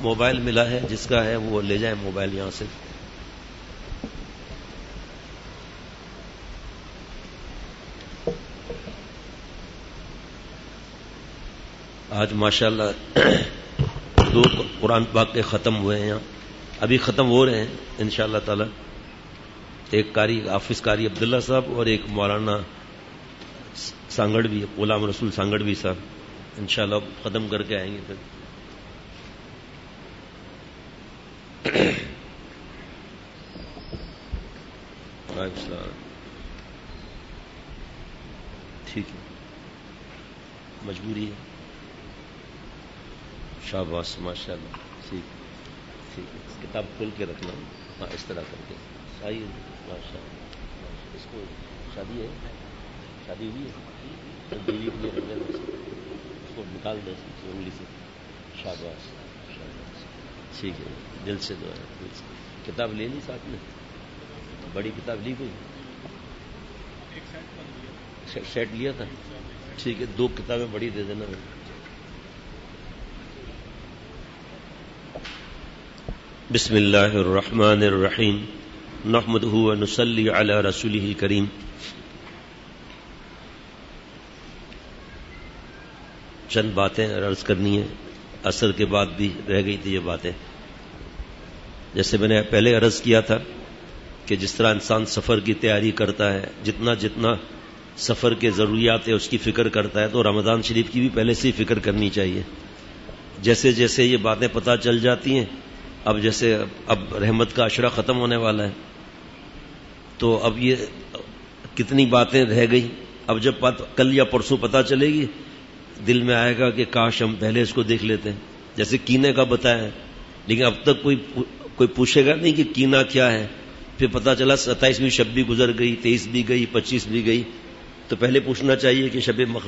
Mobile ملا ہے، جس کا ہے وہ لے جائیں موبائل یہاں سے. آج ماشاءاللہ 2 قرآن پاک کے ختم ہوئے ہیں، ابھی ختم ہو رہے ہیں انشاءاللہ تعالی. ایک قاری حافظ قاری عبداللہ صاحب اور ایک مولانا سانگڑوی، غلام رسول سانگڑوی صاحب انشاءاللہ ختم کر کے آئیں گے. پھر ٹھیک ہے، مجبوری ہے. شاباش ماشاءاللہ. ٹھیک ہے، کتاب کھول کے رکھنا. ہاں اس طرح کر کے صحیح. ماشاءاللہ. اس کو شادی ہے، شادی ہوئی ہے، بیوی کے لیے رکھ دینا، اس کو نکال دیں انگلی سے. شاباش شاباش. ٹھیک ہے، دل سے دعا ہے. دل سے. کتاب لے لی ساتھ میں؟ بڑی کتاب لی کوئی؟ سیٹ لیا تھا. ٹھیک ہے، 2 کتابیں بڑی دے دینا. بسم اللہ الرحمن الرحیم. نحمدہ ونصلی علی رسولہ الکریم. چند باتیں عرض کرنی ہیں، عصر کے بعد بھی رہ گئی تھی یہ باتیں. جیسے میں نے پہلے عرض کیا تھا کہ جس طرح انسان سفر کی تیاری کرتا ہے، جتنا سفر کے ضروریات ہے اس کی فکر کرتا ہے، تو رمضان شریف کی بھی پہلے سے ہی فکر کرنی چاہیے. جیسے جیسے یہ باتیں پتہ چل جاتی ہیں، اب رحمت کا عشرہ ختم ہونے والا ہے، تو اب یہ کتنی باتیں رہ گئی. اب جب کل یا پرسوں پتہ چلے گی، دل میں آئے گا کہ کاش ہم پہلے اس کو دیکھ لیتے ہیں. جیسے کینے کا بتایا ہے، لیکن اب تک کوئی پوچھے گا نہیں کہ کینا کیا ہے. پھر پتہ چلا 27ویں شب بھی گزر گئی، 23 بھی گئی، 25 بھی گئی. تو پہلے پوچھنا چاہیے کہ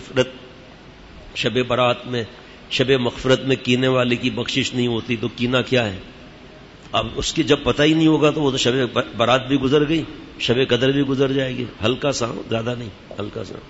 شب برات میں، شب مغفرت میں کینے والے کی بخشش نہیں ہوتی، تو کینا کیا ہے؟ اب اس کی جب پتہ ہی نہیں ہوگا تو وہ تو شب برات بھی گزر گئی، شب قدر بھی گزر جائے گی. ہلکا سا، زیادہ نہیں، ہلکا سا.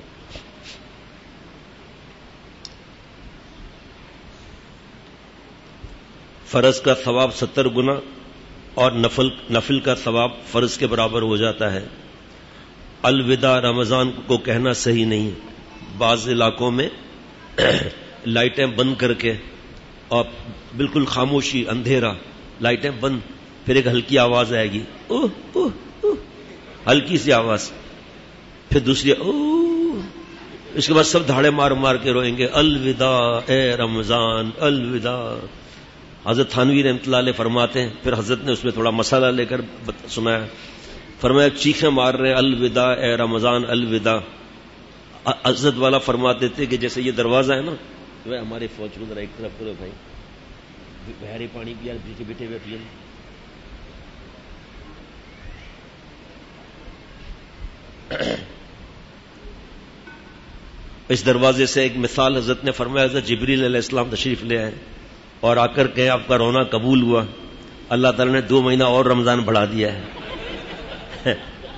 فرض کا ثواب 70 گنا اور نفل کا ثواب فرض کے برابر ہو جاتا ہے. الوداع رمضان کو کہنا صحیح نہیں. بعض علاقوں میں لائٹیں بند کر کے اور بالکل خاموشی، اندھیرا، لائٹیں بند، پھر ایک ہلکی آواز آئے گی، اوہ اوہ اوہ، ہلکی سی آواز، پھر دوسری اوہ، اس کے بعد سب دھاڑے مار مار کے روئیں گے، الوداع اے رمضان الوداع. حضرت تھانوی رحمۃ اللہ علیہ فرماتے ہیں، پھر حضرت نے اس میں تھوڑا مسئلہ لے کر سنایا. فرمایا چیخیں مار رہے الوداع اے رمضان الوداع. حضرت والا فرماتے تھے کہ جیسے یہ دروازہ ہے نا، وہ ہمارے فوج کو ذرا ایک طرف کرو بھائی، بہاری پانی پیا، پیچھے بیٹھے ہوئے پیے. اس دروازے سے ایک مثال حضرت نے فرمایا، حضرت جبریل علیہ السلام تشریف لے آئے اور آ کر کے آپ کا رونا قبول ہوا، اللہ تعالیٰ نے 2 مہینہ اور رمضان بڑھا دیا ہے.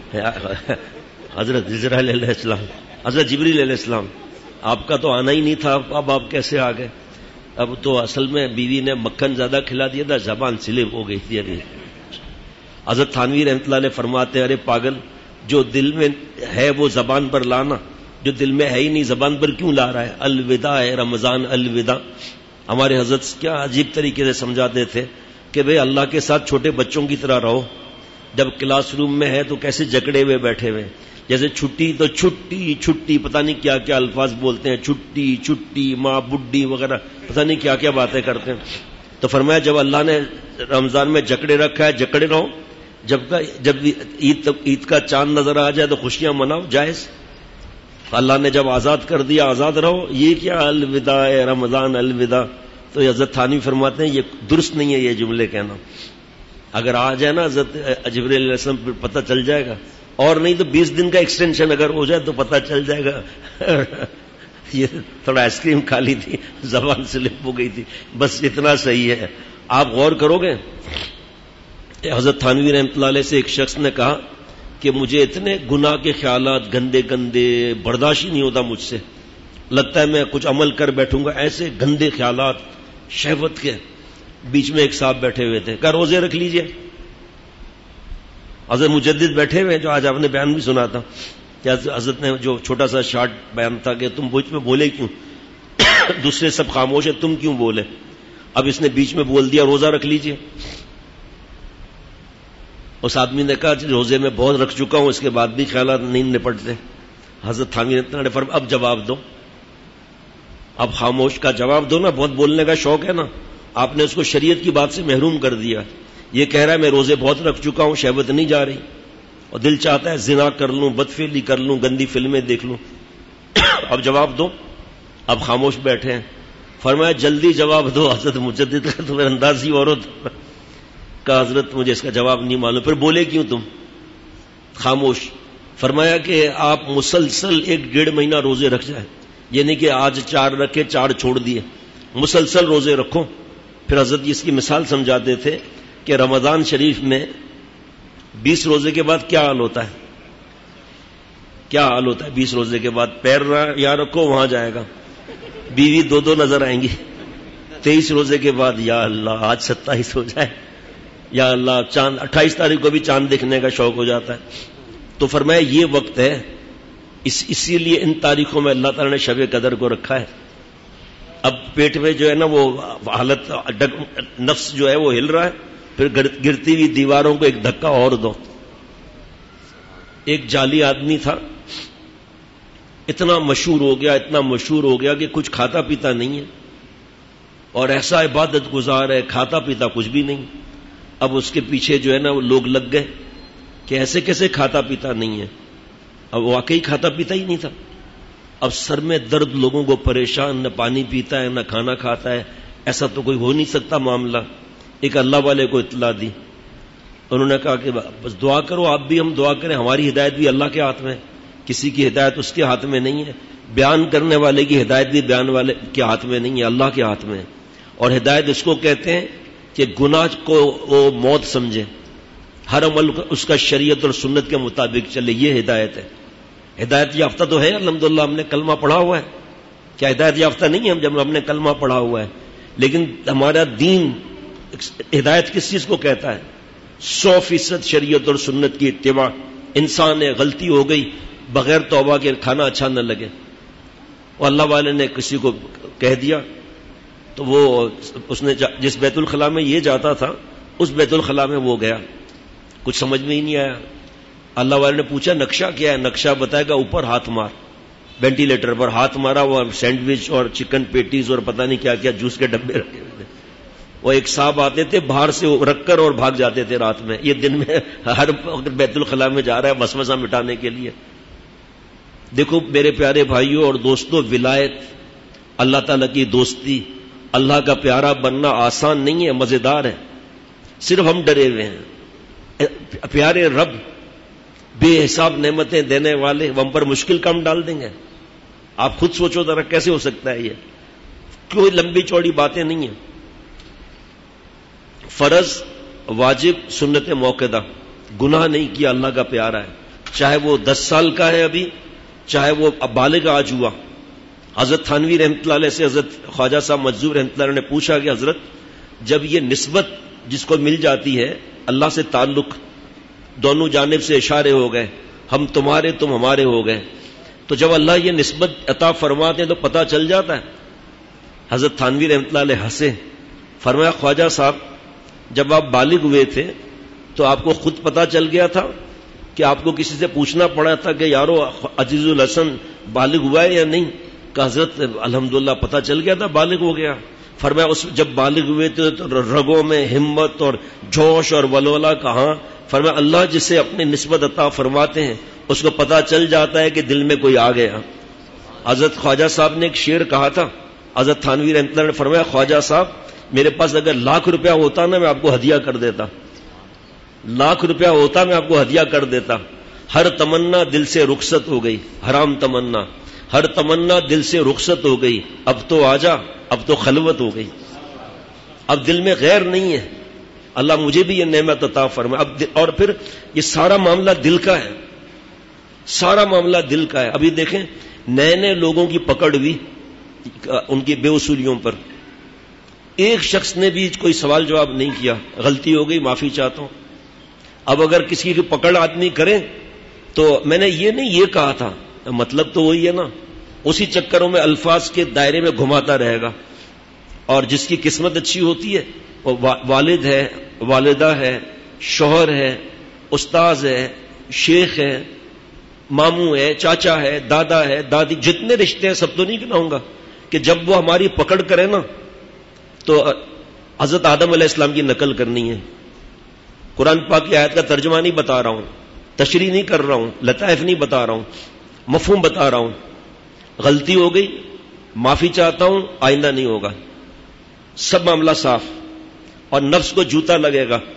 حضرت جبریل علیہ السلام، حضرت جبریل علیہ السلام، آپ کا تو آنا ہی نہیں تھا، اب آپ کیسے آ گئے؟ اب تو اصل میں بیوی نے مکھن زیادہ کھلا دیا تھا، زبان سلپ ہو گئی تھی. ابھی حضرت تھانوی رحمۃ اللہ علیہ فرماتے ہیں، ارے پاگل، جو دل میں ہے وہ زبان پر لانا، جو دل میں ہے ہی نہیں زبان پر کیوں لا رہا ہے؟ الوداع ہے رمضان الوداع. ہمارے حضرت کیا عجیب طریقے سے سمجھاتے تھے کہ بھئی اللہ کے ساتھ چھوٹے بچوں کی طرح رہو. جب کلاس روم میں ہے تو کیسے جکڑے ہوئے بیٹھے ہوئے، جیسے چھٹی تو چھٹی چھٹی، پتہ نہیں کیا کیا الفاظ بولتے ہیں، چھٹی چھٹی، ماں بڈی وغیرہ، پتہ نہیں کیا کیا باتیں کرتے ہیں. تو فرمایا جب اللہ نے رمضان میں جکڑے رکھا ہے، جکڑے رہو. جب عید کا چاند نظر آ جائے تو خوشیاں مناؤ، جائز. اللہ نے جب آزاد کر دیا، آزاد رہو. یہ کیا الوداع رمضان الوداع؟ تو حضرت تھانوی فرماتے ہیں یہ درست نہیں ہے یہ جملے کہنا. اگر آ جائے نا حضرت جبریل علیہ السلام پھر پتہ چل جائے گا، اور نہیں تو 20 دن کا ایکسٹینشن اگر ہو جائے تو پتہ چل جائے گا. یہ تھوڑا آئس کریم کھا لی تھی، زبان سلپ ہو گئی تھی، بس اتنا صحیح ہے. آپ غور کرو گے، حضرت تھانوی رحمۃ اللہ علیہ سے ایک شخص نے کہا کہ مجھے اتنے گناہ کے خیالات گندے گندے برداشت ہی نہیں ہوتا مجھ سے، لگتا ہے میں کچھ عمل کر بیٹھوں گا، ایسے گندے خیالات شہوت کے. بیچ میں ایک صاحب بیٹھے ہوئے تھے، کہا روزے رکھ لیجئے. حضرت مجدد بیٹھے ہوئے جو آج آپ نے بیان بھی سنا تھا کہ حضرت نے جو چھوٹا سا شارٹ بیان تھا کہ تم بیچ میں بولے کیوں، دوسرے سب خاموش ہے تم کیوں بولے. اب اس نے بیچ میں بول دیا روزہ رکھ لیجئے. اس آدمی نے کہا روزے میں بہت رکھ چکا ہوں، اس کے بعد بھی خیالات نہیں نپٹتے. حضرت تھانوی نے فرمایا اب جواب دو، اب خاموش کا جواب دو نا، بہت بولنے کا شوق ہے نا. آپ نے اس کو شریعت کی بات سے محروم کر دیا. یہ کہہ رہا ہے میں روزے بہت رکھ چکا ہوں، شہوت نہیں جا رہی، اور دل چاہتا ہے زنا کر لوں، بدفعلی کر لوں، گندی فلمیں دیکھ لوں. اب جواب دو. اب خاموش بیٹھے ہیں. فرمایا جلدی جواب دو. حضرت مجدد کا تو میرا انداز ہی اور ہوتا کہ حضرت مجھے اس کا جواب نہیں معلوم. پھر بولے کیوں تم؟ خاموش. فرمایا کہ آپ مسلسل 1.5 مہینہ روزے رکھ جائیں، یہ نہیں کہ آج 4 رکھے 4 چھوڑ دیے، مسلسل روزے رکھو. پھر حضرت اس کی مثال سمجھاتے تھے کہ رمضان شریف میں 20 روزے کے بعد کیا حال ہوتا ہے، کیا حال ہوتا ہے 20 روزے کے بعد. پیر یہاں رکھو وہاں جائے گا، بیوی 2 نظر آئیں گی. 23 روزے کے بعد یا اللہ آج 27 ہو جائے، یا اللہ چاند 28 تاریخ کو بھی چاند دیکھنے کا شوق ہو جاتا ہے. تو فرمایا یہ وقت ہے، اسی لیے ان تاریخوں میں اللہ تعالیٰ نے شب قدر کو رکھا ہے. اب پیٹ میں جو ہے نا وہ حالت نفس جو ہے وہ ہل رہا ہے، پھر گرتی ہوئی دیواروں کو ایک دھکا اور دو. ایک جعلی آدمی تھا، اتنا مشہور ہو گیا، اتنا مشہور ہو گیا کہ کچھ کھاتا پیتا نہیں ہے، اور ایسا عبادت گزار ہے، کھاتا پیتا کچھ بھی نہیں. اب اس کے پیچھے جو ہے نا وہ لوگ لگ گئے کہ ایسے کیسے کھاتا پیتا نہیں ہے. اب واقعی کھاتا پیتا ہی نہیں تھا. اب سر میں درد، لوگوں کو پریشان، نہ پانی پیتا ہے نہ کھانا کھاتا ہے، ایسا تو کوئی ہو نہیں سکتا معاملہ. ایک اللہ والے کو اطلاع دی. انہوں نے کہا کہ بس دعا کرو، آپ بھی ہم دعا کریں، ہماری ہدایت بھی اللہ کے ہاتھ میں ہے، کسی کی ہدایت اس کے ہاتھ میں نہیں ہے. بیان کرنے والے کی ہدایت بھی بیان والے کے ہاتھ میں نہیں ہے، اللہ کے ہاتھ میں ہے. اور ہدایت اس کو کہتے ہیں کہ گناہ کو وہ موت سمجھے، ہر عمل اس کا شریعت اور سنت کے مطابق چلے، یہ ہدایت ہے. ہدایت یافتہ تو ہے الحمدللہ، ہم نے کلمہ پڑھا ہوا ہے. کیا ہدایت یافتہ نہیں ہم جب ہم نے کلمہ پڑھا ہوا ہے؟ لیکن ہمارا دین ہدایت کس چیز کو کہتا ہے؟ 100% شریعت اور سنت کی اتباع. انسان نے غلطی ہو گئی، بغیر توبہ کے کھانا اچھا نہ لگے، اور اللہ والے نے کسی کو کہہ دیا تو وہ اس نے جس بیت الخلاء میں یہ جاتا تھا اس بیت الخلاء میں وہ گیا، کچھ سمجھ میں ہی نہیں آیا. اللہ والے نے پوچھا نقشہ کیا ہے؟ نقشہ بتائے گا اوپر ہاتھ مار. وینٹیلیٹر پر ہاتھ مارا، وہ سینڈوچ اور چکن پیٹیز اور پتہ نہیں کیا کیا جوس کے ڈبے رکھے ہوئے تھے. وہ ایک صاحب آتے تھے باہر سے رکھ کر اور بھاگ جاتے تھے رات میں. یہ دن میں ہر وقت بیت الخلاء میں جا رہا ہے وسوسہ مٹانے کے لیے. دیکھو میرے پیارے بھائیوں اور دوستوں، ولایت، اللہ تعالیٰ کی دوستی، اللہ کا پیارا بننا آسان نہیں ہے، مزیدار ہے. صرف ہم ڈرے ہوئے ہیں. پیارے رب بے حساب نعمتیں دینے والے، وہ ہم پر مشکل کام ڈال دیں گے. آپ خود سوچو ذرا کیسے ہو سکتا ہے؟ یہ کوئی لمبی چوڑی باتیں نہیں ہیں. فرض، واجب، سنت موقدہ، گناہ نہیں کیا اللہ کا پیارا ہے، چاہے وہ 10 سال کا ہے ابھی، چاہے وہ بالغ آج ہوا. حضرت تھانوی رحمۃ اللہ علیہ سے حضرت خواجہ صاحب مجذوب رحمۃ اللہ علیہ نے پوچھا کہ حضرت جب یہ نسبت جس کو مل جاتی ہے اللہ سے تعلق، دونوں جانب سے اشارے ہو گئے، ہم تمہارے تم ہمارے ہو گئے، تو جب اللہ یہ نسبت عطا فرماتے ہیں تو پتہ چل جاتا ہے. حضرت تھانوی رحمۃ اللہ علیہ ہنسے. فرمایا خواجہ صاحب جب آپ بالغ ہوئے تھے تو آپ کو خود پتہ چل گیا تھا کہ آپ کو کسی سے پوچھنا پڑا تھا کہ یارو عزیز الحسن بالغ ہوا ہے یا نہیں؟ کہ حضرت الحمدللہ پتہ چل گیا تھا، بالغ ہو گیا. فرمایا اس جب بالغ ہوئے تھے تو رگوں میں ہمت اور جوش اور ولولہ کہاں؟ فرمایا اللہ جسے اپنی نسبت عطا فرماتے ہیں اس کو پتہ چل جاتا ہے کہ دل میں کوئی آ گیا. حضرت خواجہ صاحب نے ایک شعر کہا تھا، حضرت تھانوی رحمۃ اللہ نے فرمایا خواجہ صاحب میرے پاس اگر 1,00,000 روپیہ ہوتا نا میں آپ کو ہدیہ کر دیتا، 1,00,000 روپیہ ہوتا میں آپ کو ہدیہ کر دیتا. ہر تمنا دل سے رخصت ہو گئی، حرام تمنا، ہر تمنا دل سے رخصت ہو گئی، اب تو آجا، اب تو خلوت ہو گئی. اب دل میں غیر نہیں ہے، اللہ مجھے بھی یہ نعمت عطا فرمائے. اب اور پھر یہ سارا معاملہ دل کا ہے، سارا معاملہ دل کا ہے. ابھی دیکھیں نئے نئے لوگوں کی پکڑ ہوئی ان کی بے اصولیوں پر. ایک شخص نے بھی کوئی سوال جواب نہیں کیا، غلطی ہو گئی معافی چاہتا ہوں. اب اگر کسی کی پکڑ آدمی کرے تو میں نے یہ نہیں یہ کہا تھا، مطلب تو وہی ہے نا، اسی چکروں میں الفاظ کے دائرے میں گھماتا رہے گا. اور جس کی قسمت اچھی ہوتی ہے وہ والد ہے، والدہ ہے، شوہر ہے، استاذ ہے، شیخ ہے، ماموں ہے، چاچا ہے، دادا ہے، دادی، جتنے رشتے ہیں سب تو نہیں گناؤں گا کہ جب وہ ہماری پکڑ کرے نا تو حضرت آدم علیہ السلام کی نقل کرنی ہے. قرآن پاک کی آیت کا ترجمہ نہیں بتا رہا ہوں، تشریح نہیں کر رہا ہوں، لطائف نہیں بتا رہا ہوں، مفہوم بتا رہا ہوں. غلطی ہو گئی، معافی چاہتا ہوں، آئندہ نہیں ہوگا، سب معاملہ صاف. اور نفس کو جوتا لگے گا،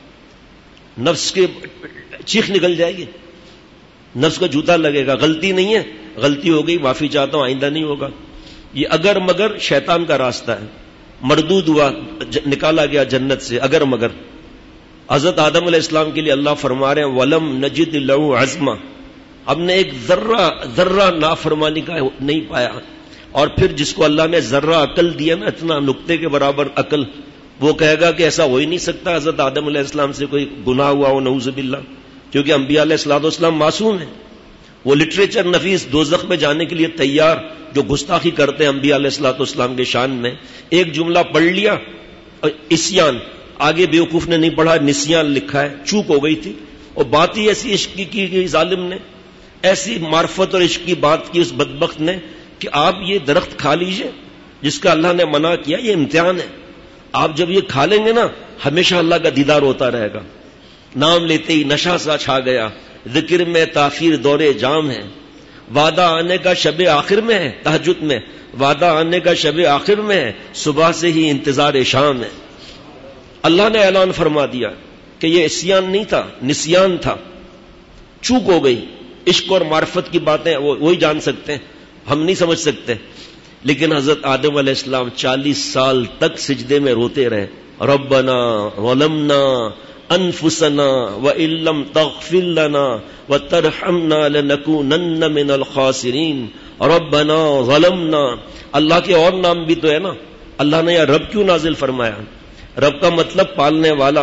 نفس کی چیخ نکل جائے گی، نفس کو جوتا لگے گا. غلطی نہیں ہے، غلطی ہو گئی، معافی چاہتا ہوں، آئندہ نہیں ہوگا. یہ اگر مگر شیطان کا راستہ ہے، مردود ہوا، نکالا گیا جنت سے اگر مگر. حضرت آدم علیہ السلام کے لیے اللہ فرما رہے ہیں وَلَمْ نَجِدْ لَهُ عَزْمًا، ہم نے ایک ذرہ نافرمانی کا نہیں پایا. اور پھر جس کو اللہ نے ذرہ عقل دیا نا، اتنا نقطے کے برابر عقل، وہ کہے گا کہ ایسا ہو ہی نہیں سکتا حضرت آدم علیہ السلام سے کوئی گناہ ہوا ہو، نعوذ باللہ، کیونکہ انبیاء علیہ الصلوۃ والسلام معصوم ہیں. وہ لٹریچر نفیس دوزخ میں جانے کے لیے تیار جو گستاخی کرتے ہیں انبیاء علیہ الصلوۃ والسلام کے شان میں. ایک جملہ پڑھ لیا، اسیان، آگے بیوقوف نے نہیں پڑھا، نسیان لکھا ہے، چوک ہو گئی تھی. اور بات ہی ایسی عشق کی گئی ظالم نے، ایسی معرفت اور عشق کی بات کی اس بدبخت نے کہ آپ یہ درخت کھا لیجئے جس کا اللہ نے منع کیا، یہ امتحان ہے. آپ جب یہ کھا لیں گے نا ہمیشہ اللہ کا دیدار ہوتا رہے گا. نام لیتے ہی نشہ سا چھا گیا، ذکر میں تاخیر دور جام ہے، وعدہ آنے کا شب آخر میں ہے، تہجد میں وعدہ آنے کا شب آخر میں ہے، صبح سے ہی انتظار شام ہے. اللہ نے اعلان فرما دیا کہ یہ عصیان نہیں تھا، نسیان تھا، چوک ہو گئی. عشق اور معرفت کی باتیں وہی جان سکتے ہیں، ہم نہیں سمجھ سکتے. لیکن حضرت آدم علیہ السلام 40 سال تک سجدے میں روتے رہے، ربنا ظلمنا انفسنا وان لم تغفر لنا وترحمنا لنكونن من الخاسرین. ربنا ظلمنا، اللہ کے اور نام بھی تو ہے نا. اللہ نے یہ رب کیوں نازل فرمایا؟ رب کا مطلب پالنے والا،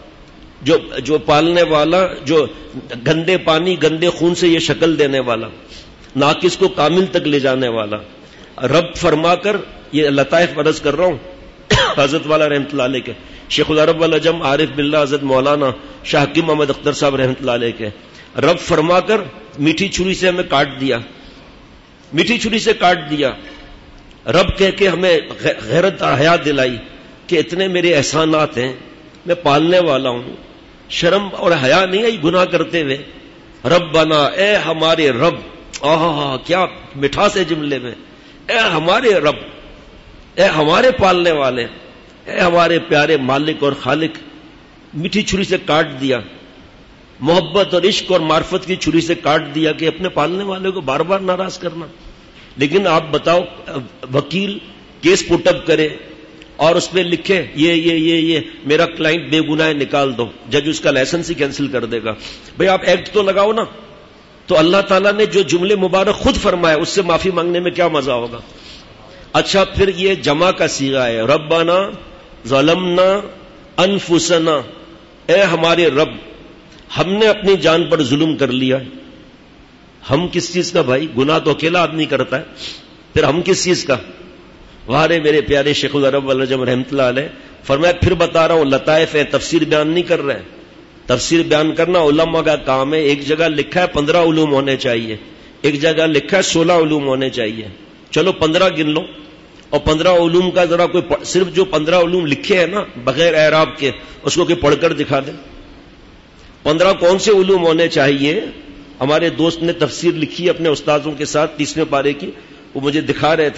جو پالنے والا، جو گندے پانی گندے خون سے یہ شکل دینے والا، ناقص کو کامل تک لے جانے والا. رب فرما کر یہ لطائف عرض کر رہا ہوں حضرت والا رحمۃ اللہ علیہ کے، شیخ العرب والعجم عارف باللہ حضرت مولانا شاہ حکیم محمد اختر صاحب رحمۃ اللہ علیہ کے. رب فرما کر میٹھی چھری سے ہمیں کاٹ دیا، میٹھی چھری سے کاٹ دیا. رب کہہ کے ہمیں غیرت حیا دلائی کہ اتنے میرے احسانات ہیں، میں پالنے والا ہوں، شرم اور حیا نہیں آئی گناہ کرتے ہوئے. ربنا، اے ہمارے رب، کیا مٹھاس ہے جملے میں، اے ہمارے رب، اے ہمارے پالنے والے، اے ہمارے پیارے مالک اور خالق. میٹھی چھری سے کاٹ دیا، محبت اور عشق اور معرفت کی چھری سے کاٹ دیا کہ اپنے پالنے والے کو بار بار ناراض کرنا. لیکن آپ بتاؤ، وکیل کیس پٹ اپ کرے اور اس پہ لکھے یہ میرا کلائنٹ بے گناہ نکال دو، جج اس کا لائسنس ہی کینسل کر دے گا. بھئی آپ ایکٹ تو لگاؤ نا. تو اللہ تعالیٰ نے جو جملے مبارک خود فرمایا اس سے معافی مانگنے میں کیا مزہ ہوگا. اچھا پھر یہ جمع کا صیغہ ہے، ربنا ظلمنا انفسنا، اے ہمارے رب ہم نے اپنی جان پر ظلم کر لیا. ہم کس چیز کا بھائی؟ گناہ تو اکیلا آدمی کرتا ہے، پھر ہم کس چیز کا؟ وہارے میرے پیارے شیخ العرب والعجم رحمۃ اللہ علیہ فرمایا، پھر بتا رہا ہوں لطائف ہے، تفسیر بیان نہیں کر رہے. تفسیر بیان کرنا علماء کا کام ہے. ایک جگہ لکھا ہے 15 علوم ہونے چاہیے، ایک جگہ لکھا ہے 16 علوم ہونے چاہیے. چلو 15 گن لو، اور 15 علوم کا ذرا کوئی صرف جو 15 علوم لکھے ہیں نا بغیر اعراب کے اس کو کوئی پڑھ کر دکھا دیں. 15 کون سے علوم ہونے چاہیے؟ ہمارے دوست نے تفسیر لکھی اپنے استاذوں کے ساتھ 30ویں پارے کی، وہ مجھے دکھا رہے تھے.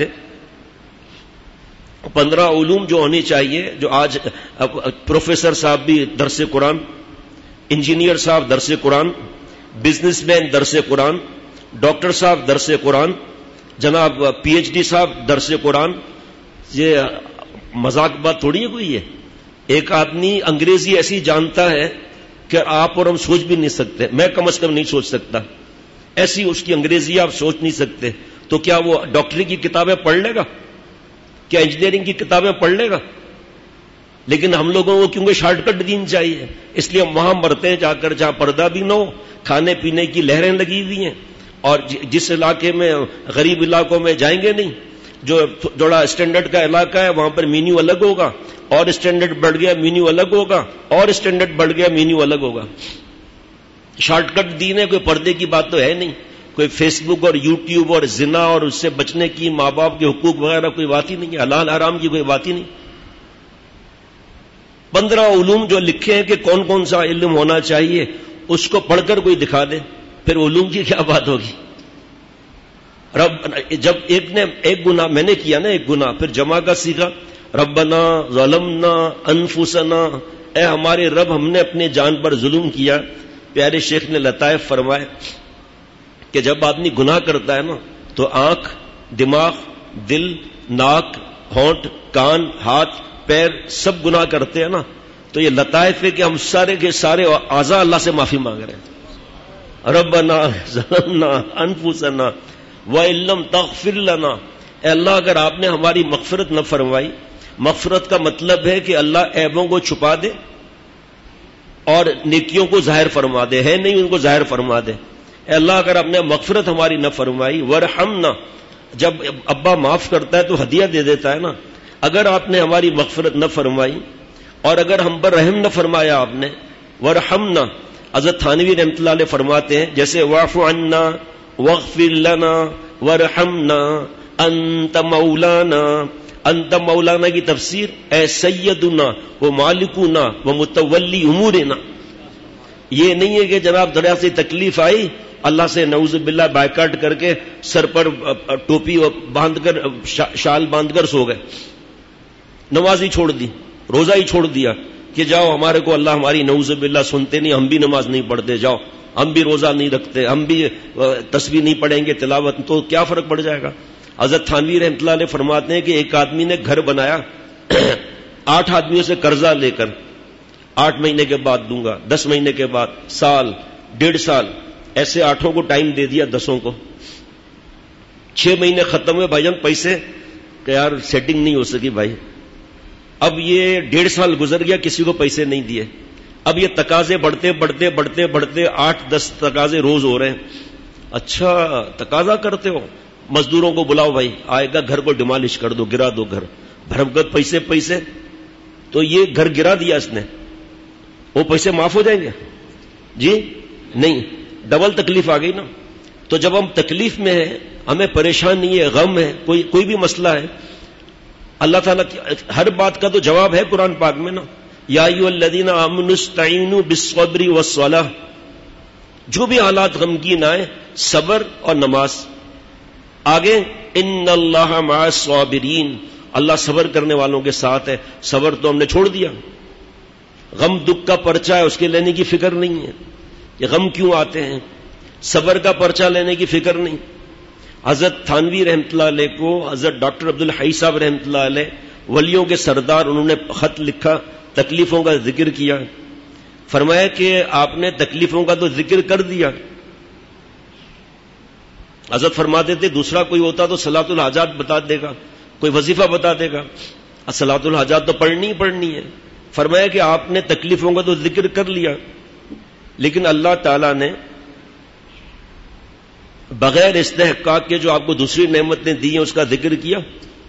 15 علوم جو ہونی چاہیے، جو آج پروفیسر صاحب بھی درس قرآن، انجینئر صاحب درس قرآن، بزنس مین درس قرآن، ڈاکٹر صاحب درس قرآن، جناب پی ایچ ڈی صاحب درس قرآن. یہ مذاق بات تھوڑی ہے کوئی. ایک آدمی انگریزی ایسی جانتا ہے کہ آپ اور ہم سوچ بھی نہیں سکتے، میں کم از کم نہیں سوچ سکتا. ایسی اس کی انگریزی آپ سوچ نہیں سکتے. تو کیا وہ ڈاکٹری کی کتابیں پڑھ لے گا؟ کیا انجینئرنگ کی کتابیں پڑھ لے گا؟ لیکن ہم لوگوں کو کیونکہ شارٹ کٹ دین چاہیے، اس لیے ہم وہاں مرتے ہیں جا کر جہاں پردہ بھی نہ ہو، کھانے پینے کی لہریں لگی ہوئی ہیں، اور جس علاقے میں غریب علاقوں میں جائیں گے نہیں، جو تھوڑا اسٹینڈرڈ کا علاقہ ہے وہاں پر مینیو الگ ہوگا، اور اسٹینڈرڈ بڑھ گیا مینیو الگ ہوگا، اور اسٹینڈرڈ بڑھ گیا مینیو الگ ہوگا۔ شارٹ کٹ دین ہے، کوئی پردے کی بات تو ہے نہیں، کوئی فیس بک اور یوٹیوب اور زنا اور اس سے بچنے کی، ماں باپ کے حقوق وغیرہ کوئی بات ہی نہیں ہے، حلال حرام کی کوئی بات ہی نہیں۔ 15 علوم جو لکھے ہیں کہ کون کون سا علم ہونا چاہیے، اس کو پڑھ کر کوئی دکھا دے، پھر علوم کی کیا بات ہوگی؟ جب ایک گناہ میں نے کیا نا، ایک گناہ، پھر جمع کا سیکھا، ربنا ظلمنا انفسنا، اے ہمارے رب ہم نے اپنے جان پر ظلم کیا۔ پیارے شیخ نے لطائف فرمائے کہ جب آدمی گناہ کرتا ہے نا تو آنکھ، دماغ، دل، ناک، ہونٹ، کان، ہاتھ، پیر سب گناہ کرتے ہیں نا، تو یہ لطائف ہے کہ ہم سارے کے سارے اعضاء اللہ سے معافی مانگ رہے ہیں۔ ربنا ظلمنا انفسنا وَإِن لَّمْ تَغْفِرْ لَنَا، اے اللہ اگر آپ نے ہماری مغفرت نہ فرمائی، مغفرت کا مطلب ہے کہ اللہ عیبوں کو چھپا دے اور نیکیوں کو ظاہر فرما دے، ہے نہیں ان کو ظاہر فرما دے۔ اے اللہ اگر آپ نے مغفرت ہماری نہ فرمائی، وَارْحَمْنَا، جب ابا معاف کرتا ہے تو ہدیہ دے دیتا ہے نا، اگر آپ نے ہماری مغفرت نہ فرمائی اور اگر ہم پر رحم نہ فرمایا آپ نے، وَارْحَمْنَا، حضرت تھانوی رحمۃ اللہ علیہ فرماتے ہیں جیسے وَاعْفُ عَنَّا وَاغْفِرْ لَنَا وَارْحَمْنَا أَنْتَ مَوْلَانَا، انت مولانا کی تفسیر اے سیدنا و مالکنا و متولی امورنا۔ یہ نہیں ہے کہ جناب دریا سے تکلیف آئی، اللہ سے نعوذ باللہ بائیکاٹ کر کے سر پر ٹوپی باندھ کر شال باندھ کر سو گئے، نماز ہی چھوڑ دی، روزہ ہی چھوڑ دیا کہ جاؤ ہمارے کو اللہ ہماری نعوذ باللہ سنتے نہیں، ہم بھی نماز نہیں پڑھتے، جاؤ ہم بھی روزہ نہیں رکھتے، ہم بھی تسبیح نہیں پڑھیں گے، تلاوت، تو کیا فرق پڑ جائے گا؟ حضرت تھانوی رحمۃ اللہ علیہ فرماتے ہیں کہ ایک آدمی نے گھر بنایا 8 آدمیوں سے قرضہ لے کر، 8 مہینے کے بعد دوں گا، 10 مہینے کے بعد، سال، 1.5 سال، ایسے 8 کو ٹائم دے دیا، 10 کو 6 مہینے ختم ہوئے بھائی جان پیسے کہ یار سیٹنگ نہیں ہو سکی بھائی، اب یہ 1.5 سال گزر گیا کسی کو پیسے نہیں دیے، اب یہ تقاضے بڑھتے بڑھتے بڑھتے بڑھتے 8-10 تقاضے روز ہو رہے ہیں۔ اچھا تقاضا کرتے ہو، مزدوروں کو بلاؤ بھائی، آئے گا گھر کو ڈیمالش کر دو، گرا دو گھر، بھرمگت پیسے، تو یہ گھر گرا دیا اس نے، وہ پیسے معاف ہو جائیں گے؟ جی نہیں، ڈبل تکلیف آ گئی نا۔ تو جب ہم تکلیف میں ہیں، ہمیں پریشانی ہے، غم ہے، کوئی بھی مسئلہ ہے، اللہ تعالیٰ ہر بات کا تو جواب ہے قرآن پاک میں نا، یا ایھا الذین آمنوا استعینوا بالصبر والصلاۃ، جو بھی حالات غمگین آئے صبر اور نماز۔ آگے ان اللہ مع الصابرین، اللہ صبر کرنے والوں کے ساتھ ہے، صبر تو ہم نے چھوڑ دیا، غم دکھ کا پرچہ ہے اس کے لینے کی فکر نہیں ہے، یہ غم کیوں آتے ہیں، صبر کا پرچہ لینے کی فکر نہیں۔ حضرت تھانوی رحمۃ اللہ علیہ کو حضرت ڈاکٹر عبد الحی صاحب رحمۃ اللہ علیہ ولیوں کے سردار، انہوں نے خط لکھا، تکلیفوں کا ذکر کیا، فرمایا کہ آپ نے تکلیفوں کا تو ذکر کر دیا، حضرت فرماتے تھے دوسرا کوئی ہوتا تو صلاۃ الحاجات بتا دے گا، کوئی وظیفہ بتا دے گا، صلاۃ الحاجات تو پڑھنی ہی پڑھنی ہے۔ فرمایا کہ آپ نے تکلیفوں کا تو ذکر کر لیا، لیکن اللہ تعالیٰ نے بغیر استحقاق کے جو آپ کو دوسری نعمتیں دی ہیں اس کا ذکر کیا۔